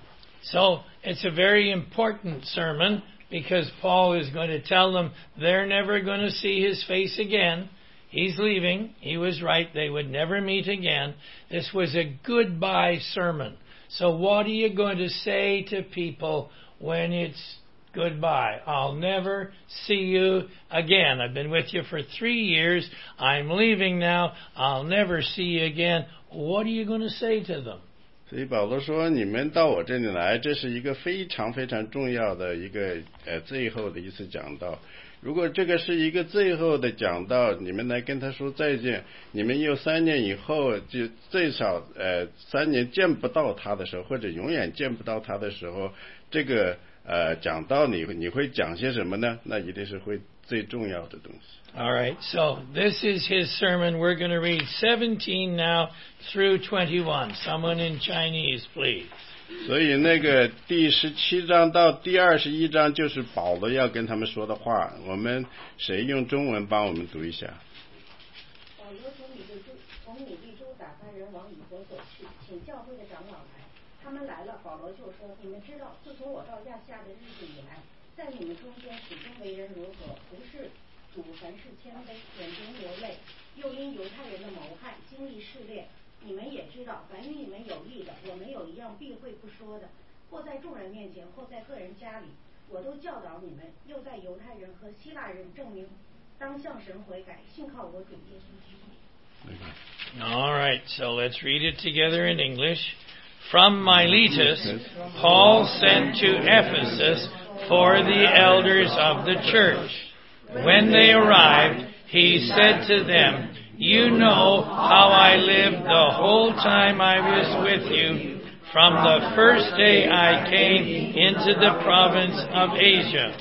A: So it's a very important sermon because Paul is going to tell them they're never going to see his face again. He's leaving. He was right. They would never meet again. This was a goodbye sermon. So what are you going to say to people when it's goodbye? I'll never see you again. I've been with you for three years. I'm leaving now. I'll never see you again. What are you going to say to them?
B: 所以保罗说，你们到我这里来，这是一个非常非常重要的一个呃最后的一次讲道。如果这个是一个最后的讲道，你们来跟他说再见，你们又三年以后就最少呃三年见不到他的时候，或者永远见不到他的时候，这个呃讲道你你会讲些什么呢？那一定是会最重要的东西。
A: All right, so this is his sermon. We're going to read seventeen now through twenty-one. Someone in Chinese, please.
B: 所以那个第十七章到第二十一章就是保罗要跟他们说的话。我们谁用中文帮我们读一下？
D: 保罗从米利都从米利都打发人往以弗所去，请教会的长老来。他们来了，保罗就说：“你们知道，自从我到亚夏的日子以来，在你们中间始终为人如何？不是主凡事谦卑，眼中流泪，又因犹太人的谋害经历试炼。你们也知道，凡与你们有益的，我没有一样避讳不说的，或在众人面前，或在个人家里，我都教导你们，又在犹太人和希腊人证明，当向神悔改，信靠我主耶稣基督。”
A: All right, so let's read it together in English. From Miletus, Paul sent to Ephesus for the elders of the church. When they arrived, he said to them, You know how I lived the whole time I was with you, from the first day I came into the province of Asia.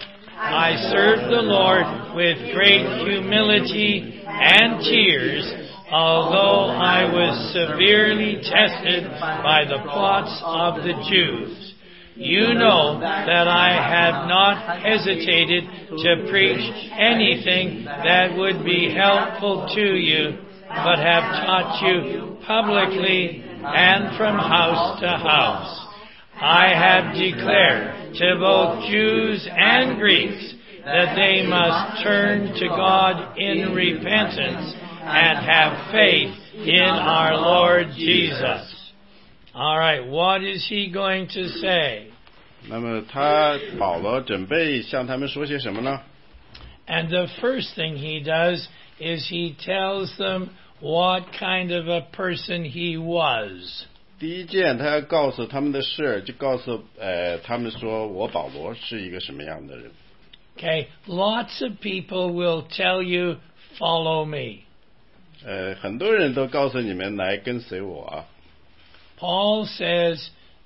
A: I served the Lord with great humility and tears, although I was severely tested by the plots of the Jews. You know that I have not hesitated to preach anything that would be helpful to you, but have taught you publicly and from house to house. I have declared to both Jews and Greeks that they must turn to God in repentance and have faith in our Lord Jesus. All right, what is he going to say?
B: 那么他保罗准备向他们说些什么呢？
A: And the first thing he does is he tells them what kind of a person he was.
B: 第一件他要告诉他们的事，就告诉呃他们说我保罗是一个什么样的人。
A: Okay, lots of people will tell you, follow me.
B: 呃，很多人都告诉你们来跟随我啊。
A: Paul says,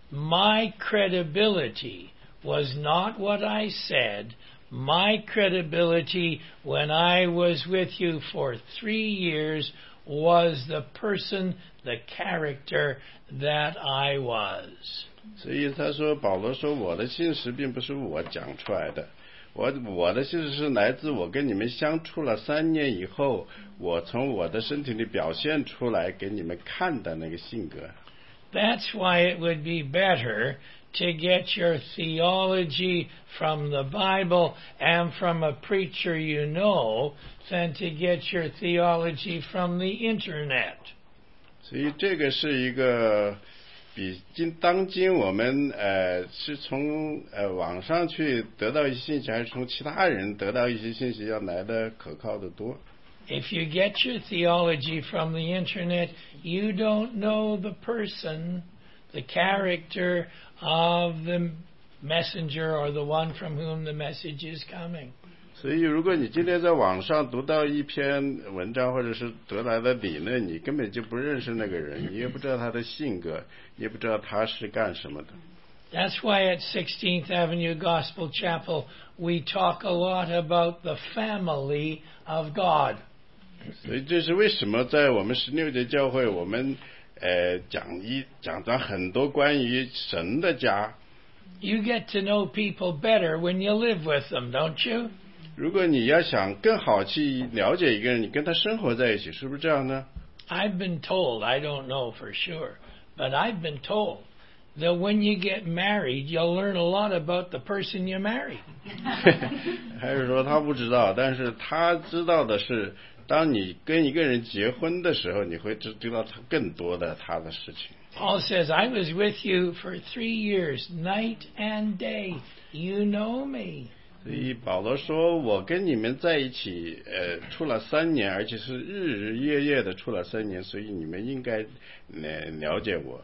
A: my credibility was not what I said. My credibility when I was with you for three years was the person, the character that I was.
B: 所以他说，保罗说我的信实并不是我讲出来的，我我的信实是来自我跟你们相处了三年以后，我从我的身体里表现出来给你们看的那个性格。
A: That's why it would be better to get your theology from the Bible and from a preacher you know than to get your theology from the internet.
B: 所以这个是一个比今当今我们呃是从呃网上去得到一些信息，还是从其他人得到一些信息要来的可靠的多。
A: If you get your theology from the internet, you don't know the person, the character of the messenger or the one from whom the message is coming.
B: 所以，如果你今天在网上读到一篇文章，或者是得来的理论，你根本就不认识那个人，你也不知道他的性格，也不知道他是干什么的。
A: That's why at sixteenth Avenue Gospel Chapel we talk a lot about the family of God.
B: 所以这是为什么在我们十六节教会，我们呃讲一讲到很多关于神的家。
A: You get to know people better when you live with them, don't you?
B: 如果你要想更好去了解一个人，你跟他生活在一起，是不是这样呢？
A: I've been told, I don't know for sure, but I've been told that when you get married, you'll learn a lot about the person you marry.
B: 还是说他不知道，但是他知道的是，当你跟一个人结婚的时候，你会知知道他更多的他的事情。
A: Paul says, I was with you for three years, night and day. You know me.
B: 所以保罗说，我跟你们在一起，呃，处了三年，而且是日日夜夜的处了三年，所以你们应该了了解我。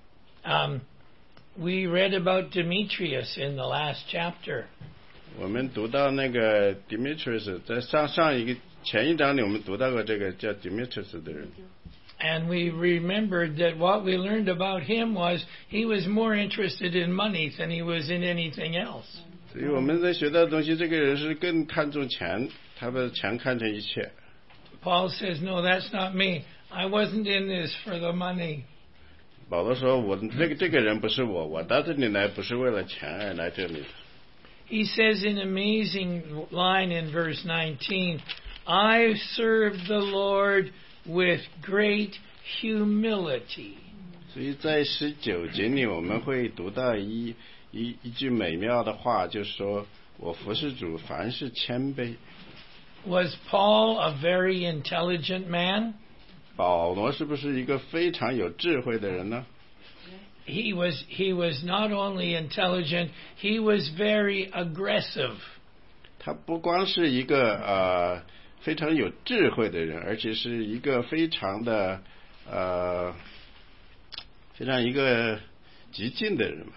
A: Um, we read about Demetrius in the last chapter.
B: 我们读到那个 Demetrius， 在上上一个前一章里，我们读到过这个叫 Demetrius 的人。
A: And we remembered that what we learned about him was he was more interested in money than he was in anything else.
B: 所以我们在学到的东西，这个人是更看重钱，他把钱看成一切。
A: Paul says, no, that's not me. I wasn't in this for the money.
B: 保罗说：“我这个这个人不是我，我到这里来不是为了钱而来这里的。”
A: He says an amazing line in verse nineteen, I served the Lord with great humility.
B: 所以在十九节里，我们会读到一一一句美妙的话，就是说我服侍主，凡是谦卑。
A: Was Paul a very intelligent man?
B: 保罗是不是一个非常有智慧的人呢？
A: He was, he was not only intelligent, he was very aggressive.
B: 他不光是一个呃非常有智慧的人，而且是一个非常的呃非常一个激进的人吧。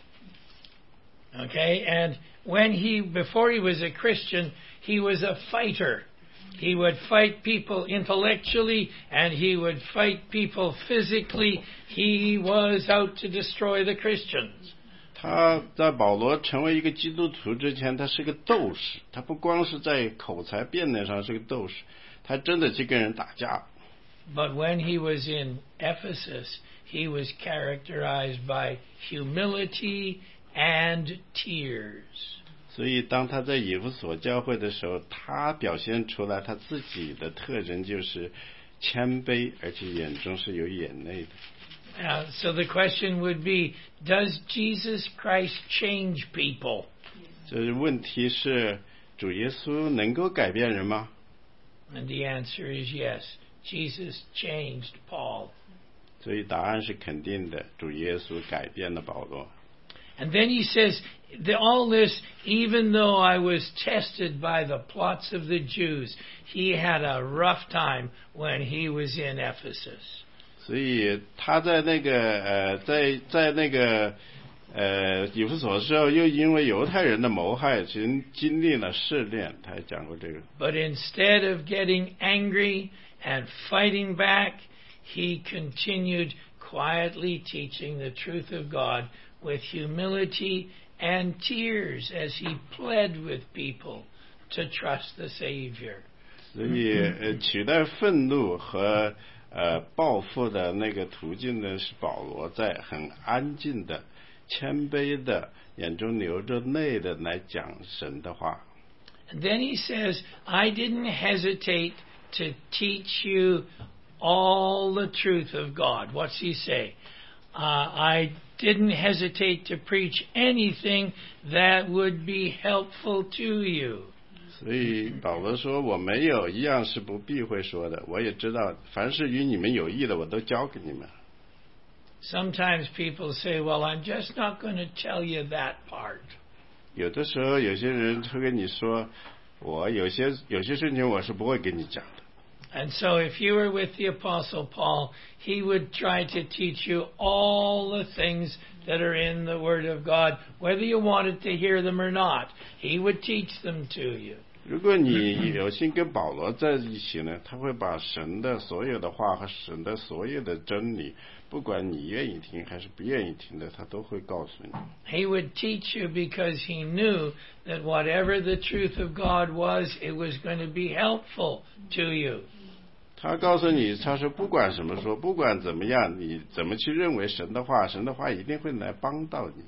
A: Okay, and when he, before he was a Christian, he was a fighter. He would fight people intellectually and he would fight people physically. He was out to destroy the Christians.
B: 他在保罗成为一个基督徒之前，他是个斗士。他不光是在口才辩论上是个斗士，他真的去跟人打架。
A: But when he was in Ephesus, he was characterized by humility and tears.
B: 所以当他在以弗所教会的时候，他表现出来他自己的特征就是谦卑，而且眼中是有眼泪的。
A: Uh, so the question would be, does Jesus Christ change people?
B: 这问题是， 主耶稣能够改变人吗？
A: And the answer is yes. Jesus changed Paul.
B: 所以答案是肯定的，主耶稣改变了保罗。
A: And then he says, the, all this, even though I was tested by the plots of the Jews, he had a rough time when he was in Ephesus.
B: 所以他在那个呃，在在那个呃以弗所的时候，又因为犹太人的谋害，其实经历了试炼。他也讲过这个。
A: But instead of getting angry and fighting back, he continued quietly teaching the truth of God with humility and tears as he pled with people to trust the Savior.
B: 所以呃，取代愤怒和呃报复的那个途径呢，是保罗在很安静的、谦卑的、眼中流着泪的来讲神的话。
A: And then he says, I didn't hesitate to teach you all the truth of God. What's he say? Uh, I didn't hesitate to preach anything that would be helpful to you.
B: 所以保罗说，我没有一样是不避讳说的，我也知道凡是与你们有益的，我都教给你们。
A: Sometimes people say, well, I'm just not going to tell you that part.
B: 有的时候有些人会跟你说，我有些有些事情我是不会跟你讲的。
A: And so if you were with the Apostle Paul, he would try to teach you all the things that are in the Word of God, whether you wanted to hear them or not. He would teach them to you.
B: 如果你有心跟保罗在一起呢，他会把神的所有的话和神的所有的真理，不管你愿意听还是不愿意听的，他都会告诉你。
A: He would teach you because he knew that whatever the truth of God was, it was going to be helpful to you.
B: 他告诉你，他说不管什么说，不管怎么样，你怎么去认为神的话，神的话一定会来帮到你。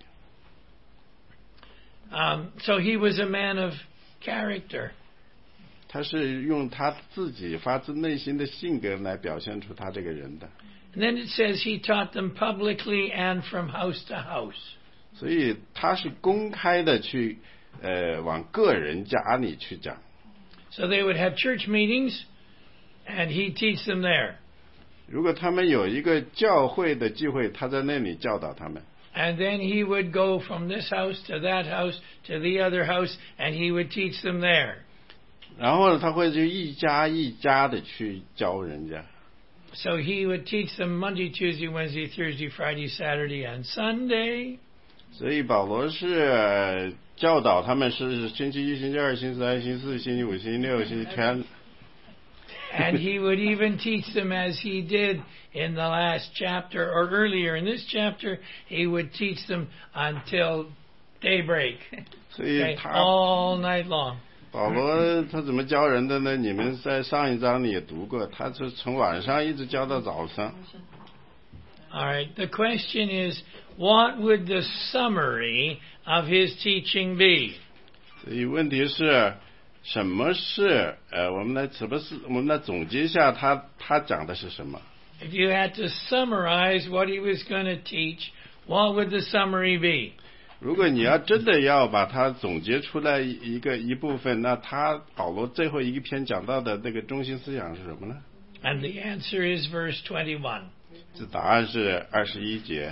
A: Um, so he was a man of character.
B: 他是用他自己发自内心的性格来表现出他这个人的。
A: And then it says he taught them publicly and from house to house.
B: 所以他是公开的去呃往个人家里去讲。
A: So they would have church meetings, and he'd teach them there.
B: 如果他们有一个教会的聚会，他在那里教导他们。
A: And then he would go from this house to that house to the other house, and he would teach them there.
B: 然后他会就一家一家的去教人家。
A: So he would teach them Monday, Tuesday, Wednesday, Thursday, Friday, Saturday, and Sunday.
B: 所以保罗是教导他们是星期一、星期二、星期三、星期四、星期五、星期六、星期天。
A: And he would even teach them as he did in the last chapter or earlier in this chapter, he would teach them until daybreak.
B: 所以
A: Okay,
B: 他
A: all night long.
B: 保罗他怎么教人的呢？你们在上一章里也读过，他是从晚上一直教到早上。
A: All right. The question is, what would the summary of his teaching be?
B: 所以问题是，什么是呃，我们来什么是我们来总结一下他他讲的是什么？
A: If you had to summarize what he was going to teach, what would the summary be?
B: 如果你要真的要把它总结出来一个一部分，那他保罗最后一篇讲到的那个中心思想是什么呢？
A: And the answer is verse twenty-one.
B: 这答案是二十一节。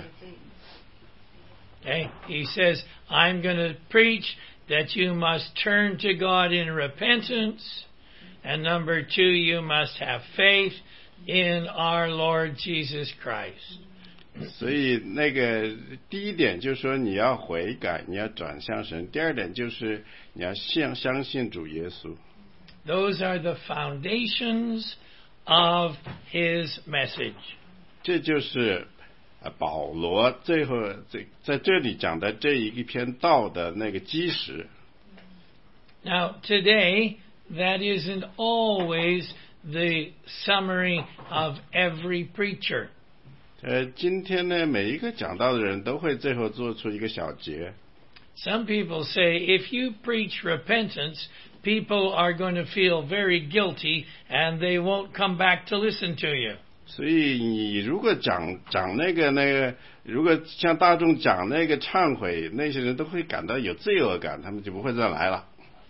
A: Okay? He says, I'm going to preach that you must turn to God in repentance. And number two, you must have faith in our Lord Jesus Christ.
B: 所以那个第一点就是说你要悔改，你要转向神；第二点就是你要相相信主耶稣。
A: Those are the foundations of his message.
B: 这就是呃保罗最后这在这里讲的这一篇道的那个基石。
A: Now, today, that isn't always the summary of every preacher.
B: 呃，今天呢，每一个讲道的人都会最后做出一个小结。
A: Some people say if you preach repentance, people are going to feel very guilty and they won't come back to listen to you.
B: 所以你如果讲讲那个那个，如果向大众讲那个忏悔，那些人都会感到有罪恶感，他们就不会再来了。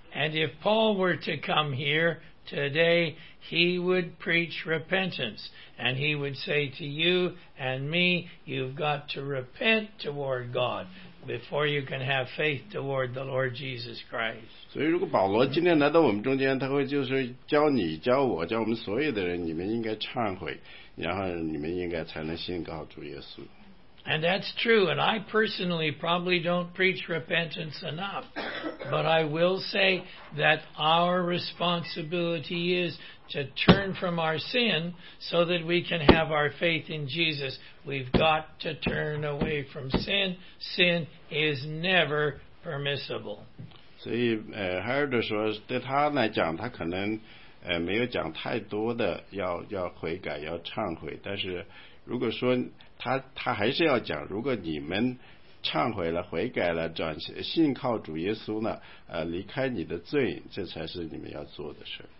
A: And if Paul were to come here today, he would preach repentance. And he would say to you and me, you've got to repent toward God before you can have faith toward the Lord Jesus Christ.
B: 所以如果保罗今天来到我们中间，他会就是教你、教我、教我们所有的人，你们应该忏悔，然后你们应该才能信靠主耶稣。
A: And that's true, and I personally probably don't preach repentance enough. But I will say that our responsibility is to turn from our sin so that we can have our faith in Jesus. We've got to turn away from sin. Sin is never permissible.
B: 所以，呃，海尔德说，对他来讲，他可能，呃，没有讲太多的要要悔改、要忏悔，但是如果说他他还是要讲，如果你们忏悔了、悔改了、转信靠主耶稣呢，呃，离开你的罪，这才是你们要做的事。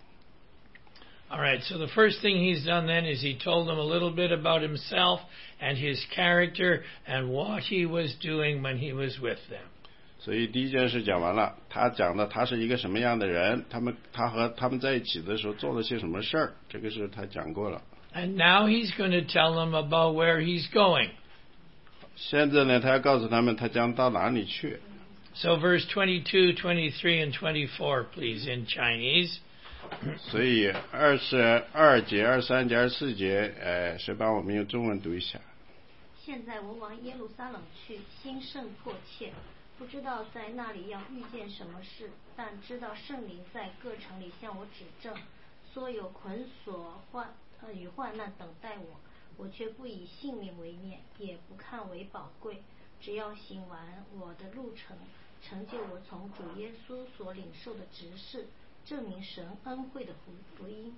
A: All right, so the first thing he's done then is he told them a little bit about himself and his character and what he was doing when he was with them.
B: 所以第一件事讲完了，他讲的他是一个什么样的人，他们他和他们在一起的时候做了些什么事儿，这个是他讲过了。
A: And now he's going to tell them about where he's going.
B: 现在呢，他要告诉他们他将到哪里去。
A: So verse twenty-two, twenty-three, and twenty-four, please, in Chinese.
B: 所以二十二节、二三节、二十四节，呃，谁帮我们用中文读一下？
F: 现在我往耶路撒冷去，心甚迫切，不知道在那里要遇见什么事，但知道圣灵在各城里向我指证，所有捆锁患呃与患难等待我，我却不以性命为念，也不看为宝贵，只要行完我的路程，成就我从主耶稣所领受的职事，证明神恩惠的福福音。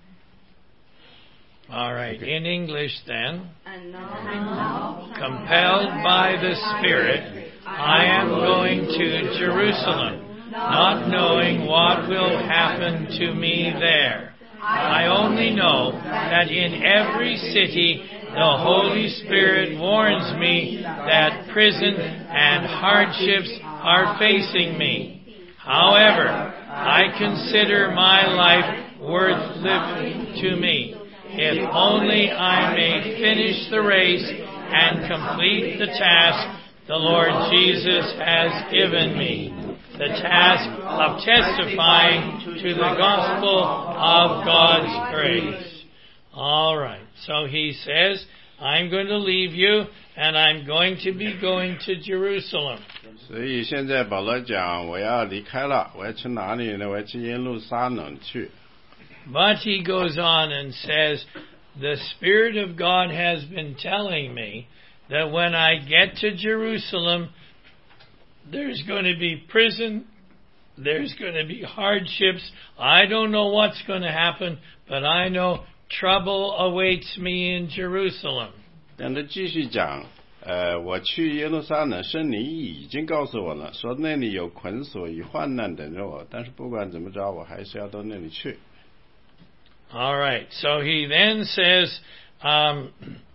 A: All right, in English then.
D: And now,
A: Compelled by the Spirit, I am going to Jerusalem, not knowing what will happen to me there. I only know that in every city the Holy Spirit warns me that prison and hardships are facing me. However, I consider my life worth living to me, if only I may finish the race and complete the task the Lord Jesus has given me, the task of testifying to the gospel of God's grace. All right, so he says, I'm going to leave you, and I'm going to be going to Jerusalem.
B: 所以现在保罗讲，我要离开了，我要去哪里呢？我要去耶路撒冷去。
A: But he goes on and says, the Spirit of God has been telling me that when I get to Jerusalem, there's going to be prison, there's going to be hardships. I don't know what's going to happen, but I know trouble awaits me in Jerusalem.
B: 但他继续讲，呃，我去耶路撒冷，圣灵已经告诉我了，说那里有捆锁与患难等着我。但是不管怎么着，我还是要到那里去。
A: All right. So he then says, um,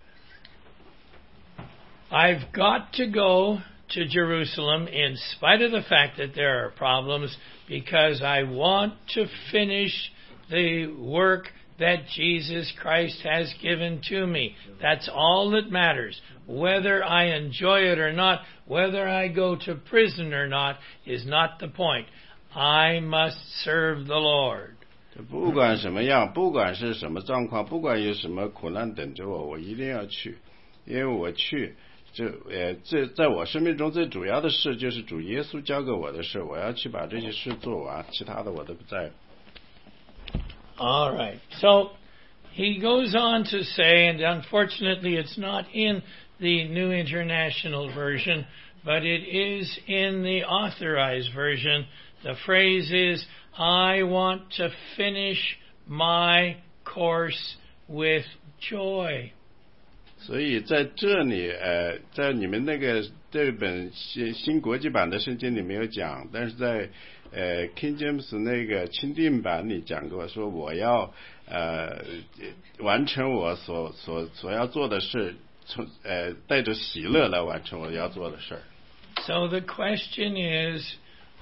A: I've got to go to Jerusalem in spite of the fact that there are problems, because I want to finish the work that Jesus Christ has given to me. That's all that matters. Whether I enjoy it or not, whether I go to prison or not, is not the point. I must serve the Lord.
B: 不管什么样，不管是什么状况，不管有什么苦难等着我，我一定要去，因为我去，这呃，这在我生命中最主要的事就是主耶稣交给我的事，我要去把这些事做完，其他的我都不在乎。
A: All right. So he goes on to say, and unfortunately it's not in the New International Version, but it is in the Authorized Version. The phrase is, I want to finish my course with joy.
B: 所以在这里，呃，在你们那个这本新新国际版的圣经里没有讲，但是在呃 King James 那个钦定版里讲过，说我要呃完成我所所所要做的事，从呃带着喜乐来完成我要做的事儿。
A: So the question is,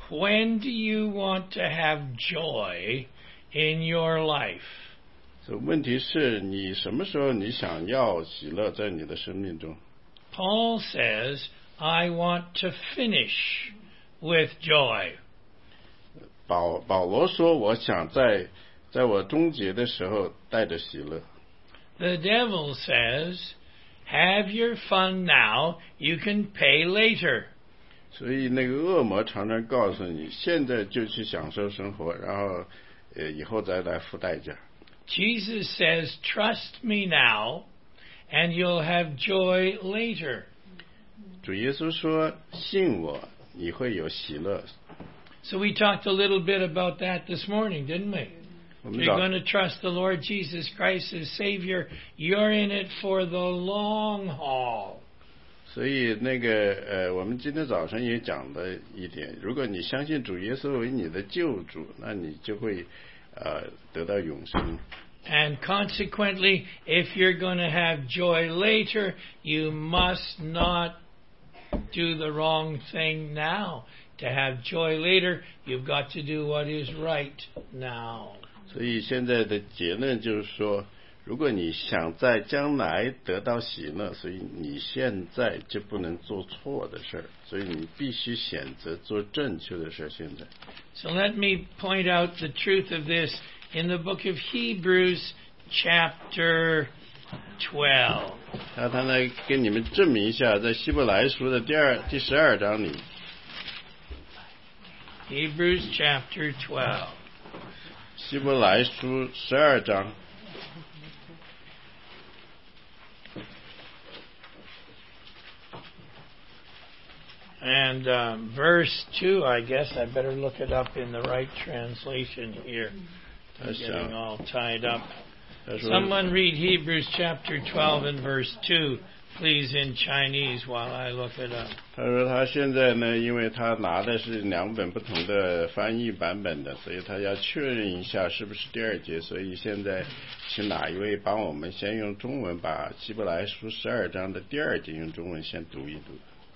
A: when do you want to have joy in your life?
B: 所以问题是你什么时候你想要喜乐在你的生命中？
A: Paul says, I want to finish with joy.
B: 保保罗说，我想在在我终结的时候带着喜乐。
A: The devil says, have your fun now, you can pay later.
B: 所以那个恶魔常常告诉你，现在就去享受生活，然后呃以后再来付代价。
A: Jesus says, trust me now, and you'll have joy later.
B: 主耶稣说，信我，你会有喜乐。
A: So we talked a little bit about that this morning, didn't we?
B: 我
A: If
B: 们
A: you're
B: 早
A: going to trust the Lord Jesus Christ as Savior, you're in it for the long haul.
B: 所以那个呃，我们今天早上也讲了一点，如果你相信主耶稣为你的救主，那你就会呃得到永生。
A: And consequently, if you're going to have joy later, you must not do the wrong thing now. To have joy later, you've got to do what is right now.
B: 所以现在的结论就是说，如果你想在将来得到喜乐，所以你现在就不能做错的事儿，所以你必须选择做正确的事儿。现在，
A: So let me point out the truth of this in the book of Hebrews, chapter twelve.
B: 那他来跟你们证明一下，在希伯来书的第二第十二章里，
A: Hebrews chapter twelve.
B: 希伯来书十二章。
A: And um, verse two, I guess I better look it up in the right translation here. I'm getting all tied up. Someone read Hebrews chapter twelve and verse two, please, in Chinese while I look it up.
B: 他说他现在呢，因为他拿的是两本不同的翻译版本的，所以他要确认一下是不是第二节，所以现在请哪一位帮我们先用中文把希伯来书十二章的第二节用中文先读一读。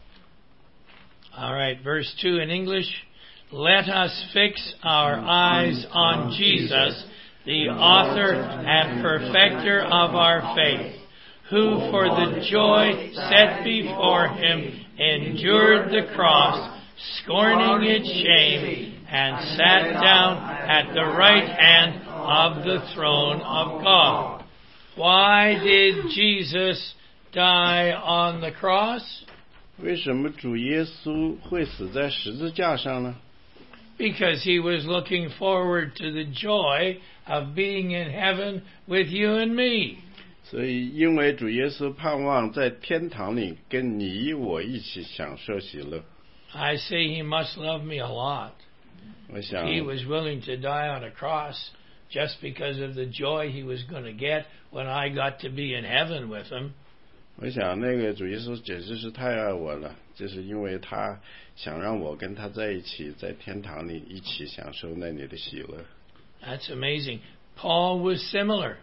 A: All right, verse two in English. Let us fix our eyes on Jesus, the author and perfecter of our faith, who for the joy set before him endured the cross, scorning its shame, and sat down at the right hand of the throne of God. Why did Jesus die on the cross?
B: 为什么主耶稣会死在十字架上呢？
A: Because he was looking forward to the joy of being in heaven with you and me.
B: 所以，因为主耶稣盼望在天堂里跟你我一起享受喜乐。
A: I say he must love me a lot.
B: 我想，
A: He was willing to die on a cross just because of the joy he was going to get when I got to be in heaven with him.
B: 我想那个主耶稣简直是太爱我了，就是因为他想让我跟他在一起，在天堂里一起享受那里的喜乐。
A: That's amazing. Paul was similar.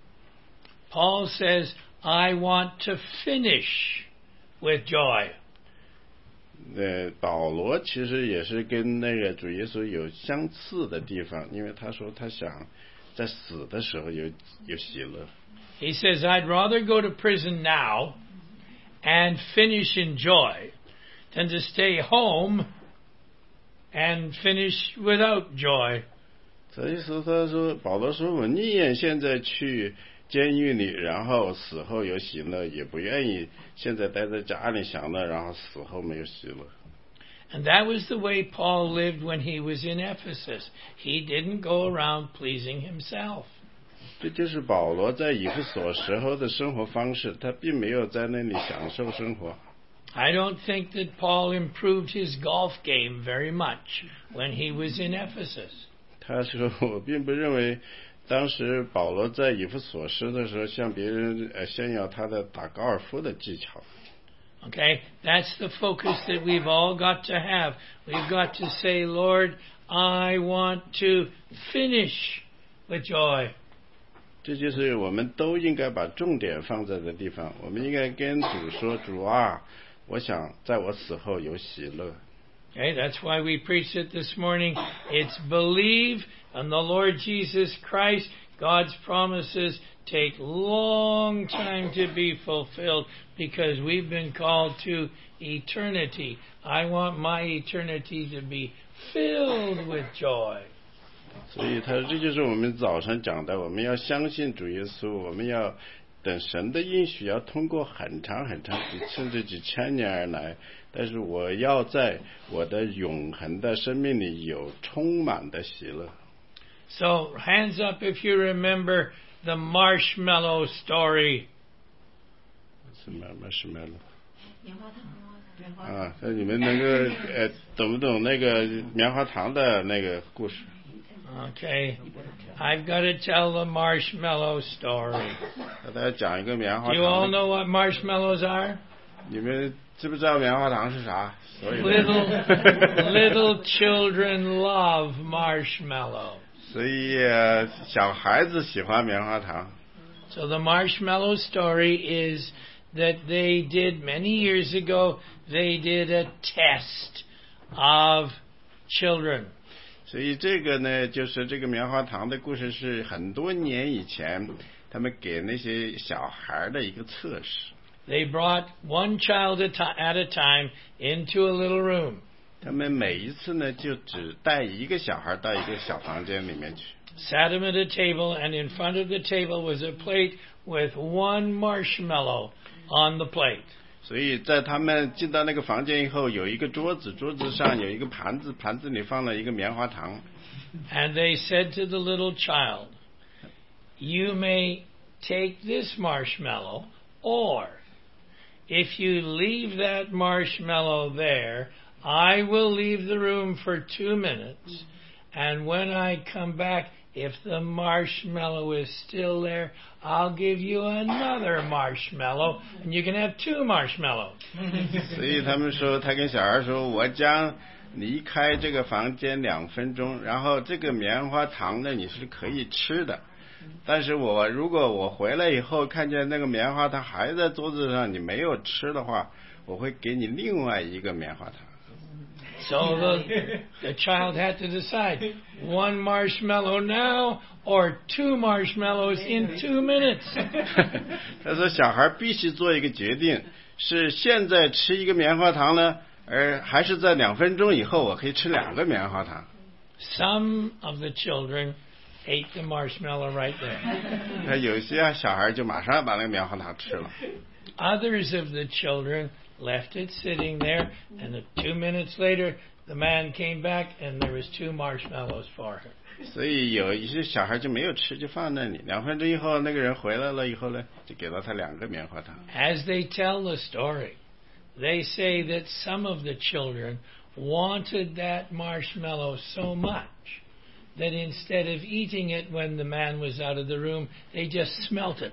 A: Paul says, I want to finish with joy.
B: 呃，保罗其实也是跟那个主耶稣有相似的地方，因为他说他想在死的时候有有喜乐。
A: He says, I'd rather go to prison now and finish in joy than to stay home and finish without joy.
B: 所以说，他说保罗说，我宁愿现在去监狱里，然后死后有喜乐，也不愿意现在待在家里享乐，然后死后没有喜乐。
A: And that was the way Paul lived when he was in Ephesus. He didn't go around pleasing himself.
B: 这就是保罗在以弗所时候的生活方式，他并没有在那里享受生活。
A: I don't think that Paul improved his golf game very much when he was in Ephesus.
B: 他说，我并不认为当时保罗在以弗所时的时候，向别人呃炫耀他的打高尔夫的技巧。
A: Okay, that's the focus that we've all got to have. We've got to say, Lord, I want to finish with joy.
B: 这就是我们都应该把重点放在的地方。我们应该跟主说：“主啊，我想在我死后有喜乐。”
A: Okay, that's why we preached it this morning. It's believe in the Lord Jesus Christ. God's promises take long time to be fulfilled because we've been called to eternity. I want my eternity to be filled with joy.
B: 所以他这就是我们早上讲的，我们要相信主耶稣，我们要等神的应许，要通过很长很长几甚至几千年而来，但是我要在我的永恒的生命里有充满的喜乐。
A: So hands up if you remember the marshmallow story.
B: 什么 marshmallow？
D: 棉花糖
B: 啊，那你们能够呃懂不懂那个棉花糖的那个故事？
A: Okay, I've got to tell the marshmallow story.
B: 给大家讲一个棉花
A: Do you all
B: 糖的。
A: know what marshmallows are?
B: 你们知不知道棉花糖是啥？所以
A: Little little children love marshmallow.
B: 所以、呃、小孩子喜欢棉花糖。
A: So the marshmallow story is that they did many years ago, they did a test of children.
B: 所以这个呢，就是这个棉花糖的故事，是很多年以前他们给那些小孩的一个测试。
A: They brought one child at at a time into a little room.
B: 他们每一次呢，就只带一个小孩到一个小房间里面去。
A: Sat him at a table, and in front of the table was a plate with one marshmallow on the plate.
B: 所以在他们进到那个房间以后，有一个桌子，桌子上有一个盘子，盘子里放了一个棉花糖。
A: And they said to the little child, "You may take this marshmallow, or if you leave that marshmallow there, I will leave the room for two minutes, and when I come back, if the marshmallow is still there, I'll give you another marshmallow, and you can have two marshmallows."
B: 所以他们说，他跟小孩说：“我将离开这个房间两分钟，然后这个棉花糖呢，你是可以吃的。但是我如果我回来以后看见那个棉花糖还在桌子上，你没有吃的话，我会给你另外一个棉花糖。”
A: So the, the child had to decide one marshmallow now or two marshmallows in two minutes.
B: 他说小孩必须做一个决定，是现在吃一个棉花糖呢，而还是在两分钟以后我可以吃两个棉花糖。
A: Some of the children ate the marshmallow right there.
B: 他有些小孩就马上把那个棉花糖吃了。
A: Others of the children left it sitting there, and two minutes later, the man came back, and there was two marshmallows for her.
B: 所以有一些小孩就没有吃，就放那里。两分钟以后，那个人回来了以后呢，就给了他两个棉花糖。
A: As they tell the story, they say that some of the children wanted that marshmallow so much that instead of eating it when the man was out of the room, they just smelt it.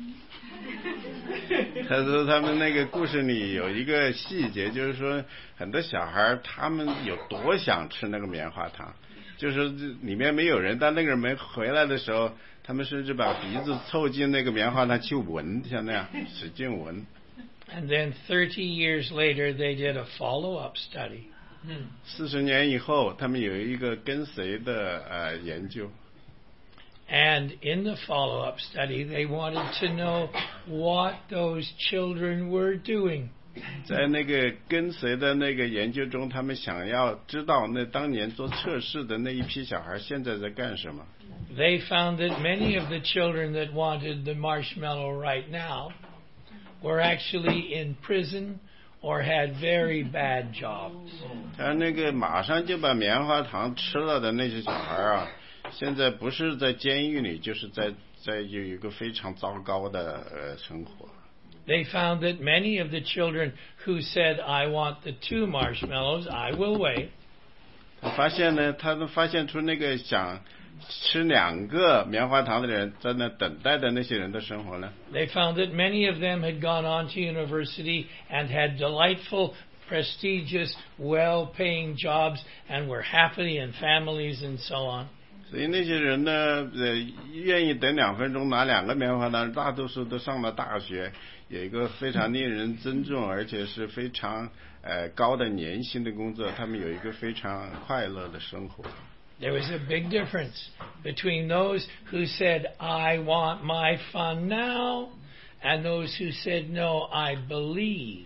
B: 他说他们那个故事里有一个细节，就是说很多小孩他们有多想吃那个棉花糖，就是里面没有人，但那个人没回来的时候，他们甚至把鼻子凑近那个棉花糖去闻，像那样使劲闻。
A: And then thirty years later, they did a follow-up study.
B: 四十年以后，他们有一个跟随的呃研究。
A: And in the follow-up study, they wanted to know what those children were doing.
B: 在那个跟随的那个研究中，他们想要知道那当年做测试的那一批小孩现在在干什么。
A: They found that many of the children that wanted the marshmallow right now were actually in prison or had very bad jobs.
B: 他那个马上就把棉花糖吃了的那些小孩啊，现在不是在监狱里，就是在在有一个非常糟糕的呃生活。
A: They found that many of the children who said, "I want the two marshmallows, I will wait,"
B: 他发现呢，他们发现出那个想吃两个棉花糖的人在那等待的那些人的生活呢。
A: they found that many of them had gone on to university and had delightful, prestigious, well-paying jobs and were happy in families and so on.
B: 所以那些人呢，呃，愿意等两分钟拿两个棉花糖，大多数都上了大学，有一个非常令人尊重，而且是非常呃高的年薪的工作，他们有一个非常快乐的生活。
A: There was a big difference between those who said, I want my fun now, and those who said, no, I believe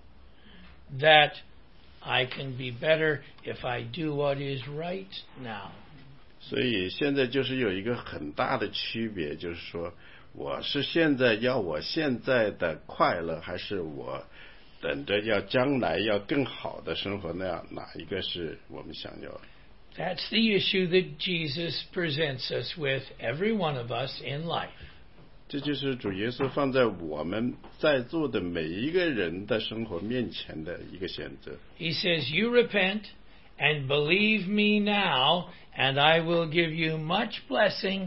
A: that I can be better if I do what is right now.
B: 所以现在就是有一个很大的区别，就是说我是现在要我现在的快乐，还是我等着要将来要更好的生活，那样哪一个是我们想要的？
A: That's the issue that Jesus presents us with, every one of us in life.
B: 这就是主耶稣放在我们在座的每一个人的生活面前的一个选择。
A: He says, you repent and believe me now, and I will give you much blessing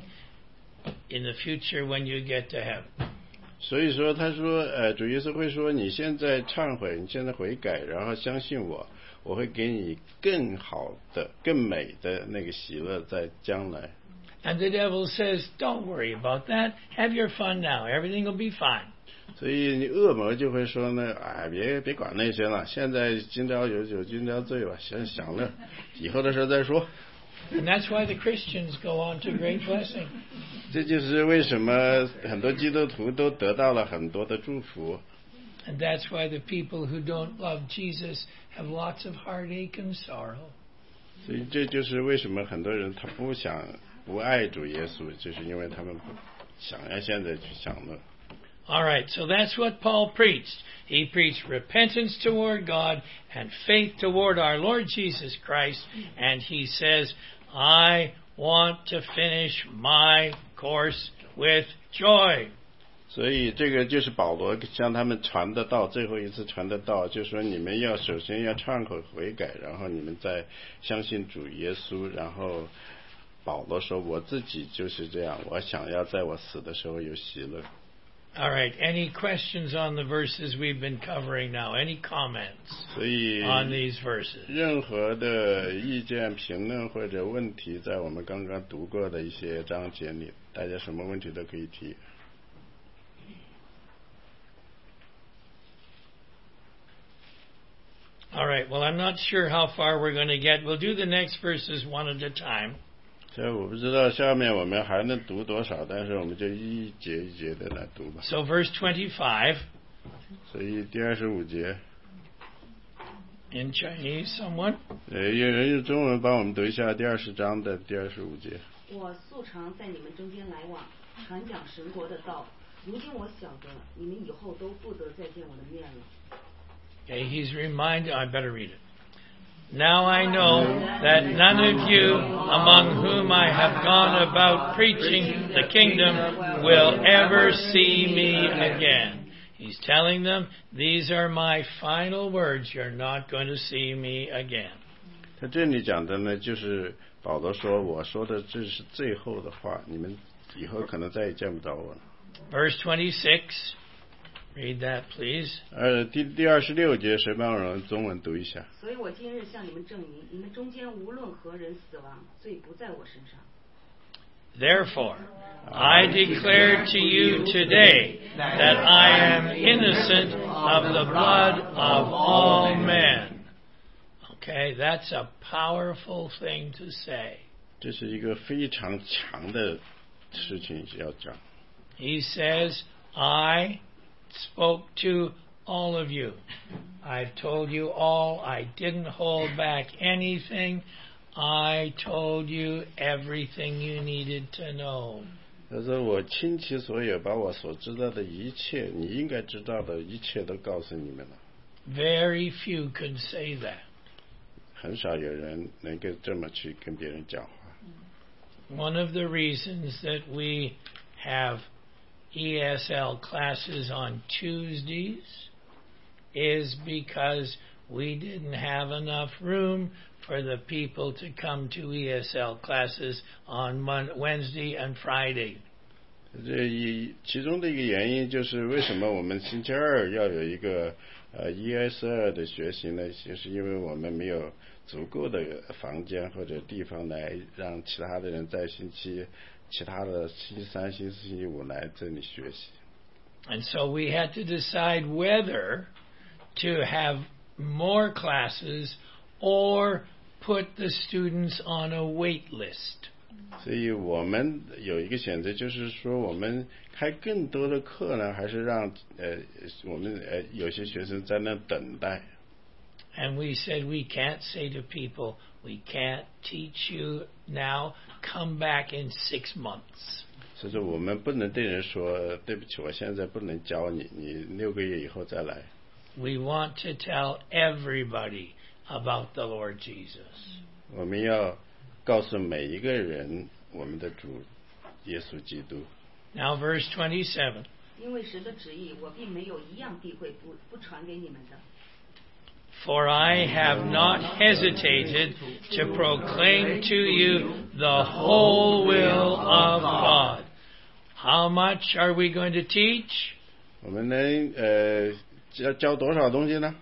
A: in the future when you get to heaven.
B: 所以说他说呃主耶稣会说你现在忏悔，你现在悔改，然后相信我，我会给你更好的更美的那个喜乐在将来。
A: And the devil says, don't worry about that, have your fun now, everything will be fine.
B: 所以你恶魔就会说呢，哎，别别管那些了，现在今朝有酒今朝醉吧，先享乐，以后的事再说。
A: And that's why the Christians go on to great blessing.
B: 这就是为什么很多基督徒都得到了很多的祝福。
A: And that's why the people who don't love Jesus have lots of heartache and sorrow.
B: 所以这就是为什么很多人他不想不爱主耶稣，就是因为他们想要现在去享乐。
A: All right, so that's what Paul preached. He preached repentance toward God and faith toward our Lord Jesus Christ. And he says, I want to finish my course with joy.
B: 所以这个就是保罗向他们传的道，最后一次传的道，就是说你们要首先要忏悔悔改，然后你们再相信主耶稣。然后保罗说我自己就是这样，我想要在我死的时候有喜乐。
A: All right, any questions on the verses we've been covering now? Any comments
B: 所以
A: on these verses?
B: 任何的意见评论或者问题，在我们刚刚读过的一些章节里，大家什么问题都可以提。
A: All right, well, I'm not sure how far we're going to get. We'll do the next verses one at a time.
B: 所以我不知道下面我们还能读多少，但是我们就一节一节的来读吧。
A: So verse twenty-five.
B: 所以第二十五节，
A: In Chinese, someone?
B: 呃，有人用中文帮我们读一下第二十章的第二十五节。
D: 我素常在你们中间来往，传讲神国的道。如今我晓得，你们以后都不得再见我的面了。
A: Okay, he's reminded. I better read it. Now I know that none of you among whom I have gone about preaching the kingdom will ever see me again. He's telling them, these are my final words. You're not going to see me again.
B: 他这里讲的呢，就是保罗说，我说的这是最后的话，你们以后可能再也见不着我了。
A: Verse twenty-six. Read that, please.
B: 呃，第第二十六节，谁帮我用中文读一下？
D: 所以我今日向你们证明，你们中间无论何人死亡，罪不在我身上。
A: Therefore, I declare to you today that I am innocent of the blood of all men. Okay, that's a powerful thing to say.
B: 这是一个非常强的事情要讲。
A: He says, I spoke to all of you. I've told you all. I didn't hold back anything. I told you everything you needed to know.
B: 他说我倾其所有，把我所知道的一切，你应该知道的一切都告诉你们了。
A: Very few could say that.
B: 很少有人能够这么去跟别人讲话。
A: One of the reasons that we have E S L classes on Tuesdays is because we didn't have enough room for the people to come to E S L classes on Mon- Wednesday and Friday.
B: 这一其中的一个原因就是为什么我们星期二要有一个呃 E S L 的学习呢？就是因为我们没有足够的房间或者地方来让其他的人在星期其他的星期三、星期四、星期五来这里学习。
A: And so we had to decide whether to have more classes or put the students on a wait list.
B: 所以我们有一个选择，就是说我们开更多的课呢，还是让呃我们呃有些学生在那等待。
A: And we said we can't say to people, we can't teach you now, come back in six months.
B: 所以说我们不能对人说，对不起，我现在不能教你，你六个月以后再来。
A: We want to tell everybody about the Lord Jesus.
B: 我们要告诉每一个人我们的主耶稣基督。
A: Now verse twenty-seven.
D: 因为神的旨意，我并没有一样避讳不不传给你们的。
A: For I have not hesitated to proclaim to you the whole will of God. How much are we going to teach?
B: 我们能呃教教多少东西呢？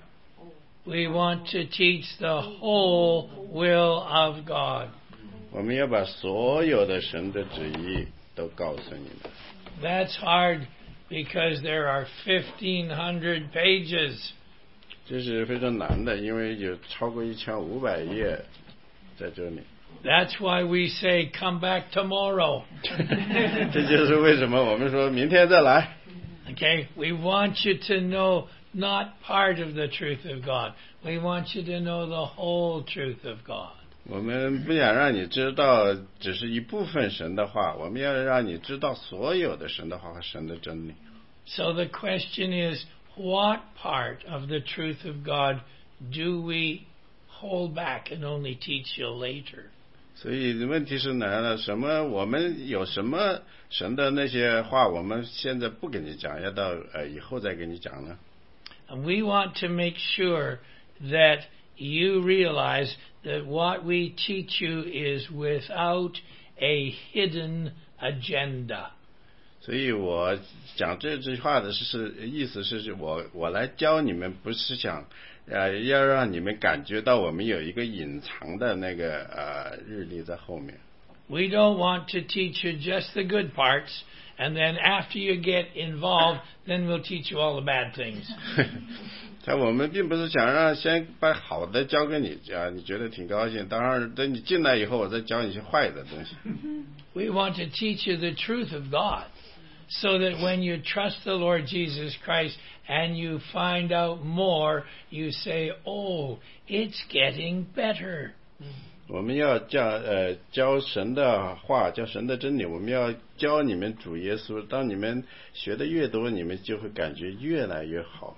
A: We want to teach the whole will of God.
B: 我们要把所有的神的旨意都告诉你们。
A: That's hard because there are fifteen hundred pages.
B: 这是非常难的，因为有超过一千五百页在这里。
A: That's why we say, come back tomorrow.
B: 这就是为什么我们说明天再来。
A: Okay, we want you to know not part of the truth of God. We want you to know the whole truth of God.
B: 我们不想让你知道只是一部分神的话，我们要让你知道所有的神的话和神的真理。
A: So the question is, what part of the truth of God do we hold back and only teach you later?
B: 所以问题是来了，什么我们有什么神的那些话，我们现在不跟你讲，要到呃以后再跟你讲呢？
A: And we want to make sure that you realize that what we teach you is without a hidden agenda.
B: 所以我讲这句话的是是意思是我我来教你们，不是想呃要让你们感觉到我们有一个隐藏的那个呃日历在后面。
A: We don't want to teach you just the good parts, and then after you get involved, then we'll teach you all the bad things.
B: 但我们并不是想让先把好的教给你啊，你觉得挺高兴，当然等你进来以后，我再教你一些坏的东西。
A: We want to teach you the truth of God, so that when you trust the Lord Jesus Christ and you find out more, you say, "Oh, it's getting better."
B: 我们要教呃教神的话，教神的真理，我们要教你们主耶稣。当你们学的越多，你们就会感觉越来越好。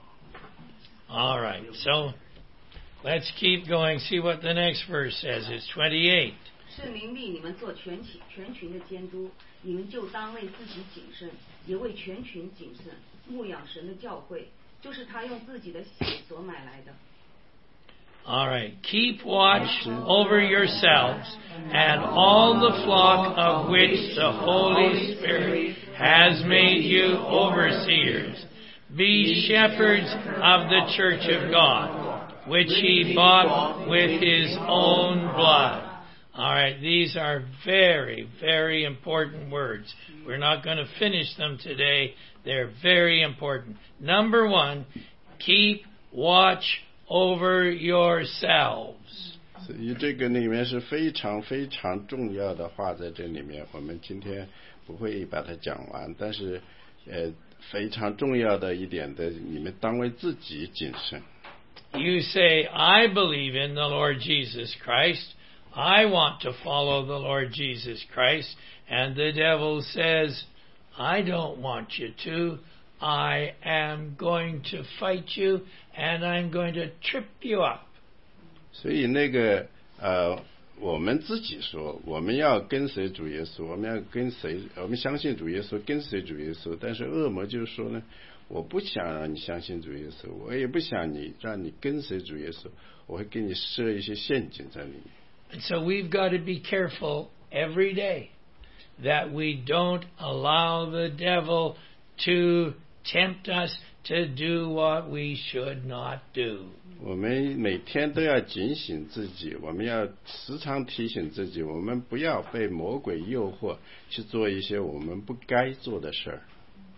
A: All right, so let's keep going. See what the next verse says. It's twenty-eight.
D: 圣灵立你们做全体全群的监督，你们就当为自己谨慎，也为全群谨慎，牧养神的教会，就是他用自己的血所买来的。
A: All right. Keep watch over yourselves and all the flock of which the Holy Spirit has made you overseers. Be shepherds of the church of God, which he bought with his own blood. All right. These are very, very important words. We're not going to finish them today. They're very important. Number one, keep watch over yourselves.
B: 所以这个里面是非常非常重要的话，在这里面我们今天不会把它讲完，但是呃非常重要的一点的，你们当为自己谨慎。
A: You say, I believe in the Lord Jesus Christ. I want to follow the Lord Jesus Christ. And the devil says, I don't want you to. I am going to fight you and I'm going to trip you up.
B: 所以那个呃，我们自己说我们要跟随主耶稣，我们要跟随，我们相信主耶稣，跟随主耶稣。但是恶魔就是说呢，我不想让你相信主耶稣，我也不想你让你跟随主耶稣，我会给你设一些陷阱在里面。
A: And so we've got to be careful every day that we don't allow the devil to tempt us to do what we should not do.
B: 我们每天都要警醒自己，我们要时常提醒自己，我们不要被魔鬼诱惑去做一些我们不该做的事儿。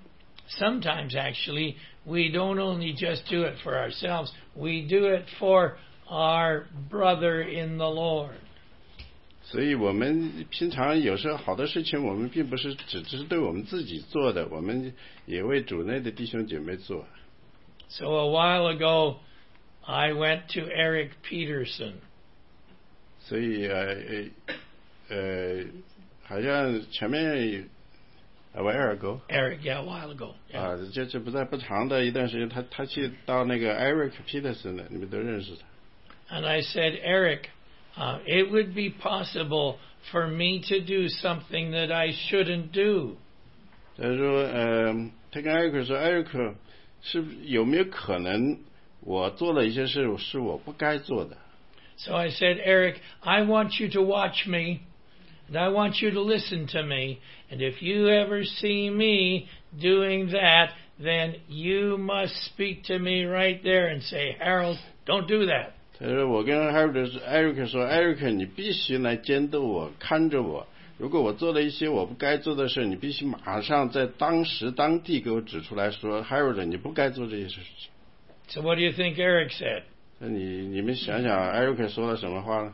A: sometimes actually we don't only just do it for ourselves, we do it for our brother in the Lord.
B: 所以我们平常有时候好多事情，我们并不是只是对我们自己做的，我们也为主内的弟兄姐妹做。
A: So a while ago, I went to Eric Peterson.
B: 所以呃呃，好像前面a while ago.
A: Eric, yeah, a while ago. Yeah.
B: 啊，这这不在不长的一段时间，他他去到那个 Eric Peterson 的，你们都认识他。
A: And I said, Eric, uh, it would be possible for me to do something that I shouldn't do.
B: 他说，呃，他跟 Eric 说 ，Eric 是有没有可能我做了一些事是我不该做的？
A: So I said, Eric, I want you to watch me, and I want you to listen to me, and if you ever see me doing that, then you must speak to me right there and say, Harold, don't do that.
B: 他说，我跟 Harold Eric 说 ，Eric 你必须来监督我，看着我。如果我做了一些我不该做的事，你必须马上在当时当地给我指出来说 ，Harold 你不该做这些事情。
A: So what do you think Eric said?
B: 那你你们想想 ，Eric 说了什么话呢？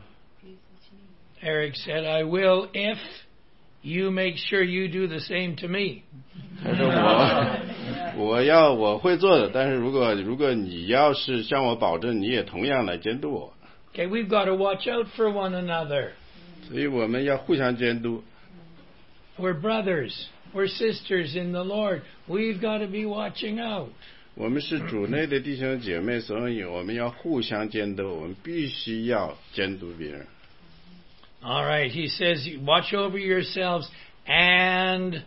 A: Eric said, I will if you make sure you do the same to me.
B: 他说我我要我会做的，但是如果如果你要是向我保证，你也同样来监督我。
A: Okay, we've got to watch out for one another.
B: 所以我们要互相监督。
A: We're brothers. We're sisters in the Lord. We've got to be watching out.
B: 我们是主内的弟兄姐妹，所以我们要互相监督，我们必须要监督别人。
A: All right, he says, watch over yourselves and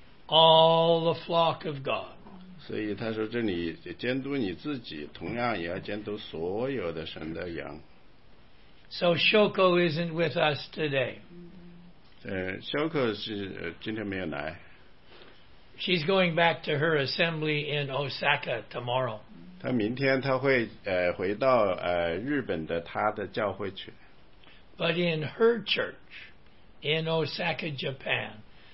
A: all the flock of God.
B: 所以他说这里监督你自己，同样也要监督所有的神的羊。
A: So Shoko isn't with us today.
B: 呃，肖克是、呃、今天没有来，
A: She's going back to her assembly in Osaka tomorrow.
B: 他明天他会呃回到呃日本的他的教会去。
A: But in her church in Osaka, Japan,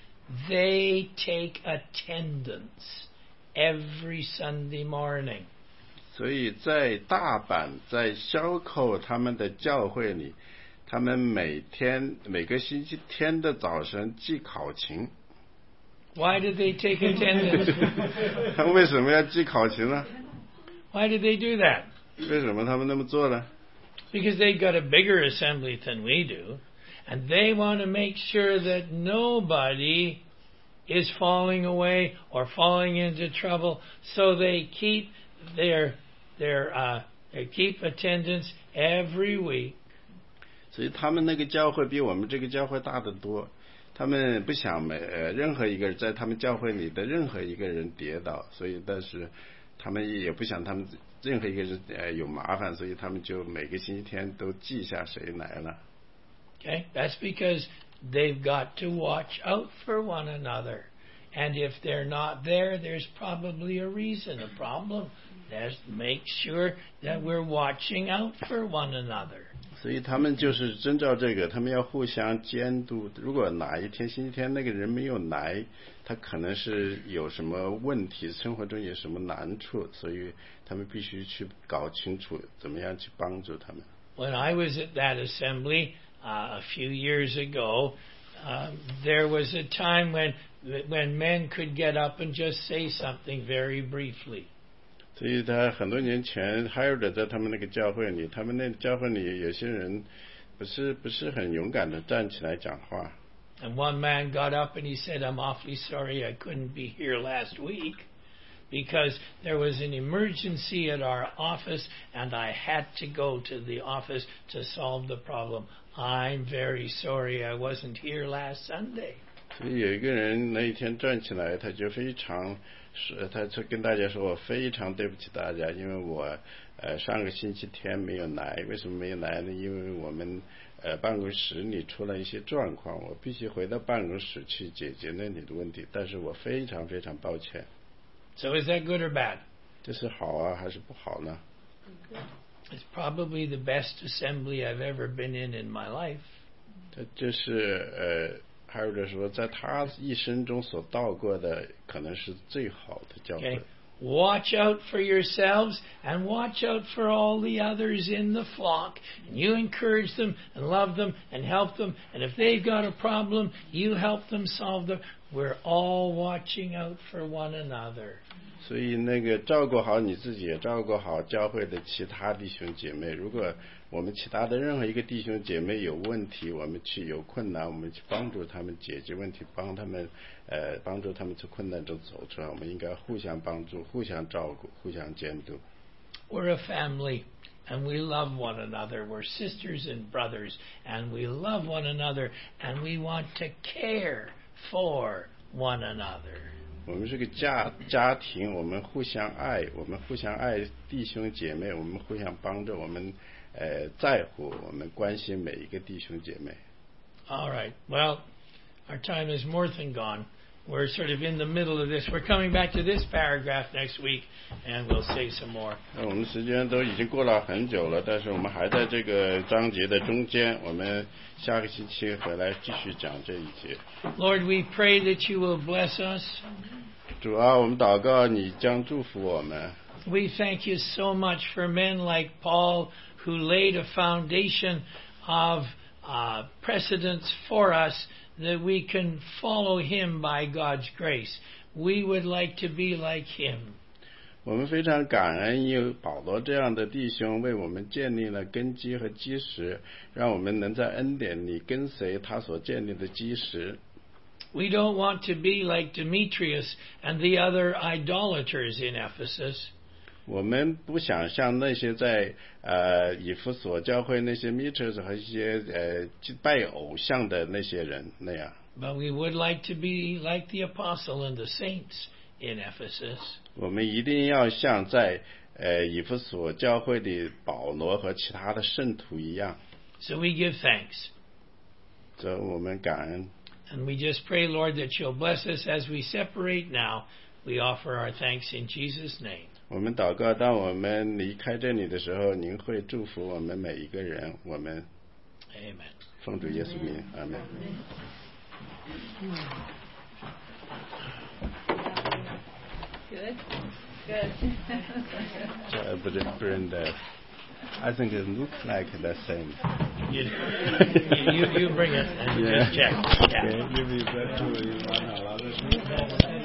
A: they take attendance every Sunday morning.
B: 所以在大阪，在萧口他们的教会里，他们每天每个星期天的早晨记考勤。
A: Why did they take attendance?
B: 他们为什么要记考勤呢？
A: Why did they do that?
B: 为什么他们那么做呢？
A: Because they've got a bigger assembly than we do, and they want to make sure that nobody is falling away or falling into trouble, so they keep their their uh, they keep attendance every week.
B: 所以他们那个教会比我们这个教会大得多，他们不想每呃任何一个人在他们教会里的任何一个人跌倒，所以但是他们也不想他们任何一个人呃有麻烦，所以他们就每个星期天都记下谁来了。
A: Okay, that's because they've got to watch out for one another. And if they're not there, there's probably a reason, a problem. Let's make sure that we're watching out for one another.
B: 所以他们就是遵照这个，他们要互相监督。如果哪一天星期天那个人没有来，他可能是有什么问题，生活中有什么难处，所以他们必须去搞清楚怎么样去帮助他们。
A: When I was at that assembly uh, a few years ago, uh, there was a time when when men could get up and just say something very briefly.
B: 所以他很多年前还有的在他们那个教会里，他们那个教会里有些人不是不是很勇敢的站起来讲话。
A: And one man got up and he said, I'm awfully sorry I couldn't be here last week because there was an emergency at our office and I had to go to the office to solve the problem. I'm very sorry I wasn't here last Sunday.
B: 所以有一个人那一天站起来，他就非常，是他就跟大家说，我非常对不起大家，因为我呃上个星期天没有来，为什么没有来呢？因为我们呃办公室里出了一些状况，我必须回到办公室去解决那里的问题，但是我非常非常抱歉。
A: So is that good or bad?
B: 这是好啊还是不好呢？
A: It's probably the best assembly I've ever been in in my life.
B: 这这是呃派瑞说，在他一生中所到过的，可能是最好的教会。
A: Okay. Watch out for yourselves and watch out for all the others in the flock. And you encourage them and love them and help them. And if they've got a problem, you help them solve them. We're all watching out for one another.
B: 所以那个照顾好你自己，也照顾好教会的其他弟兄姐妹。如果我们其他的任何一个弟兄姐妹有问题，我们去有困难，我们去帮助他们解决问题，帮他们呃帮助他们从困难中走出来。我们应该互相帮助，互相照顾，互相监督。
A: We're a family, and we love one another. We're sisters and brothers, and we love one another, and we want to care for one another.
B: 我们是个家家庭，我们互相爱，我们互相爱弟兄姐妹，我们互相帮助，我们呃在乎，我们关心每一个弟兄姐妹。
A: All right. Well, our time is more than gone. We're sort of in the middle of this. We're coming back to this paragraph next week, and we'll say some more.
B: 我们时间都已经过了很久了，但是我们还在这个章节的中间。我们下个星期回来继续讲这一节。
A: Lord, we pray that you will bless us.
B: 主啊，我们祷告，你将祝福我们。
A: We thank you so much for men like Paul who laid a foundation of uh, precedents for us that we can follow him by God's grace. We would like to be like him.
B: 我们非常感恩有保罗这样的弟兄为我们建立了根基和基石，让我们能在恩典里跟随他所建立的基石。
A: We don't want to be like Demetrius and the other idolaters in Ephesus.
B: 我们不想像那些在呃以弗所教会那些 Demetrius 和一些呃拜偶像的那些人那样。
A: But we would like to be like the apostle and the saints in Ephesus.
B: 我们一定要像在呃以弗所教会里保罗和其他的圣徒一样。
A: So we give thanks.
B: 所以我们感恩。
A: And we just pray, Lord, that you'll bless us as we separate now. We offer our thanks in Jesus' name.
B: 我们祷告，当我们离开这里的时候，您会祝福我们每一个人。我们
A: Amen.
B: 奉主耶稣名，阿门。
G: Good. Good.
B: So I put it in the, I think it looks like the same.
A: You, you, you bring it and
B: Yeah.
A: just check. Yeah.
B: Okay, give me that to you.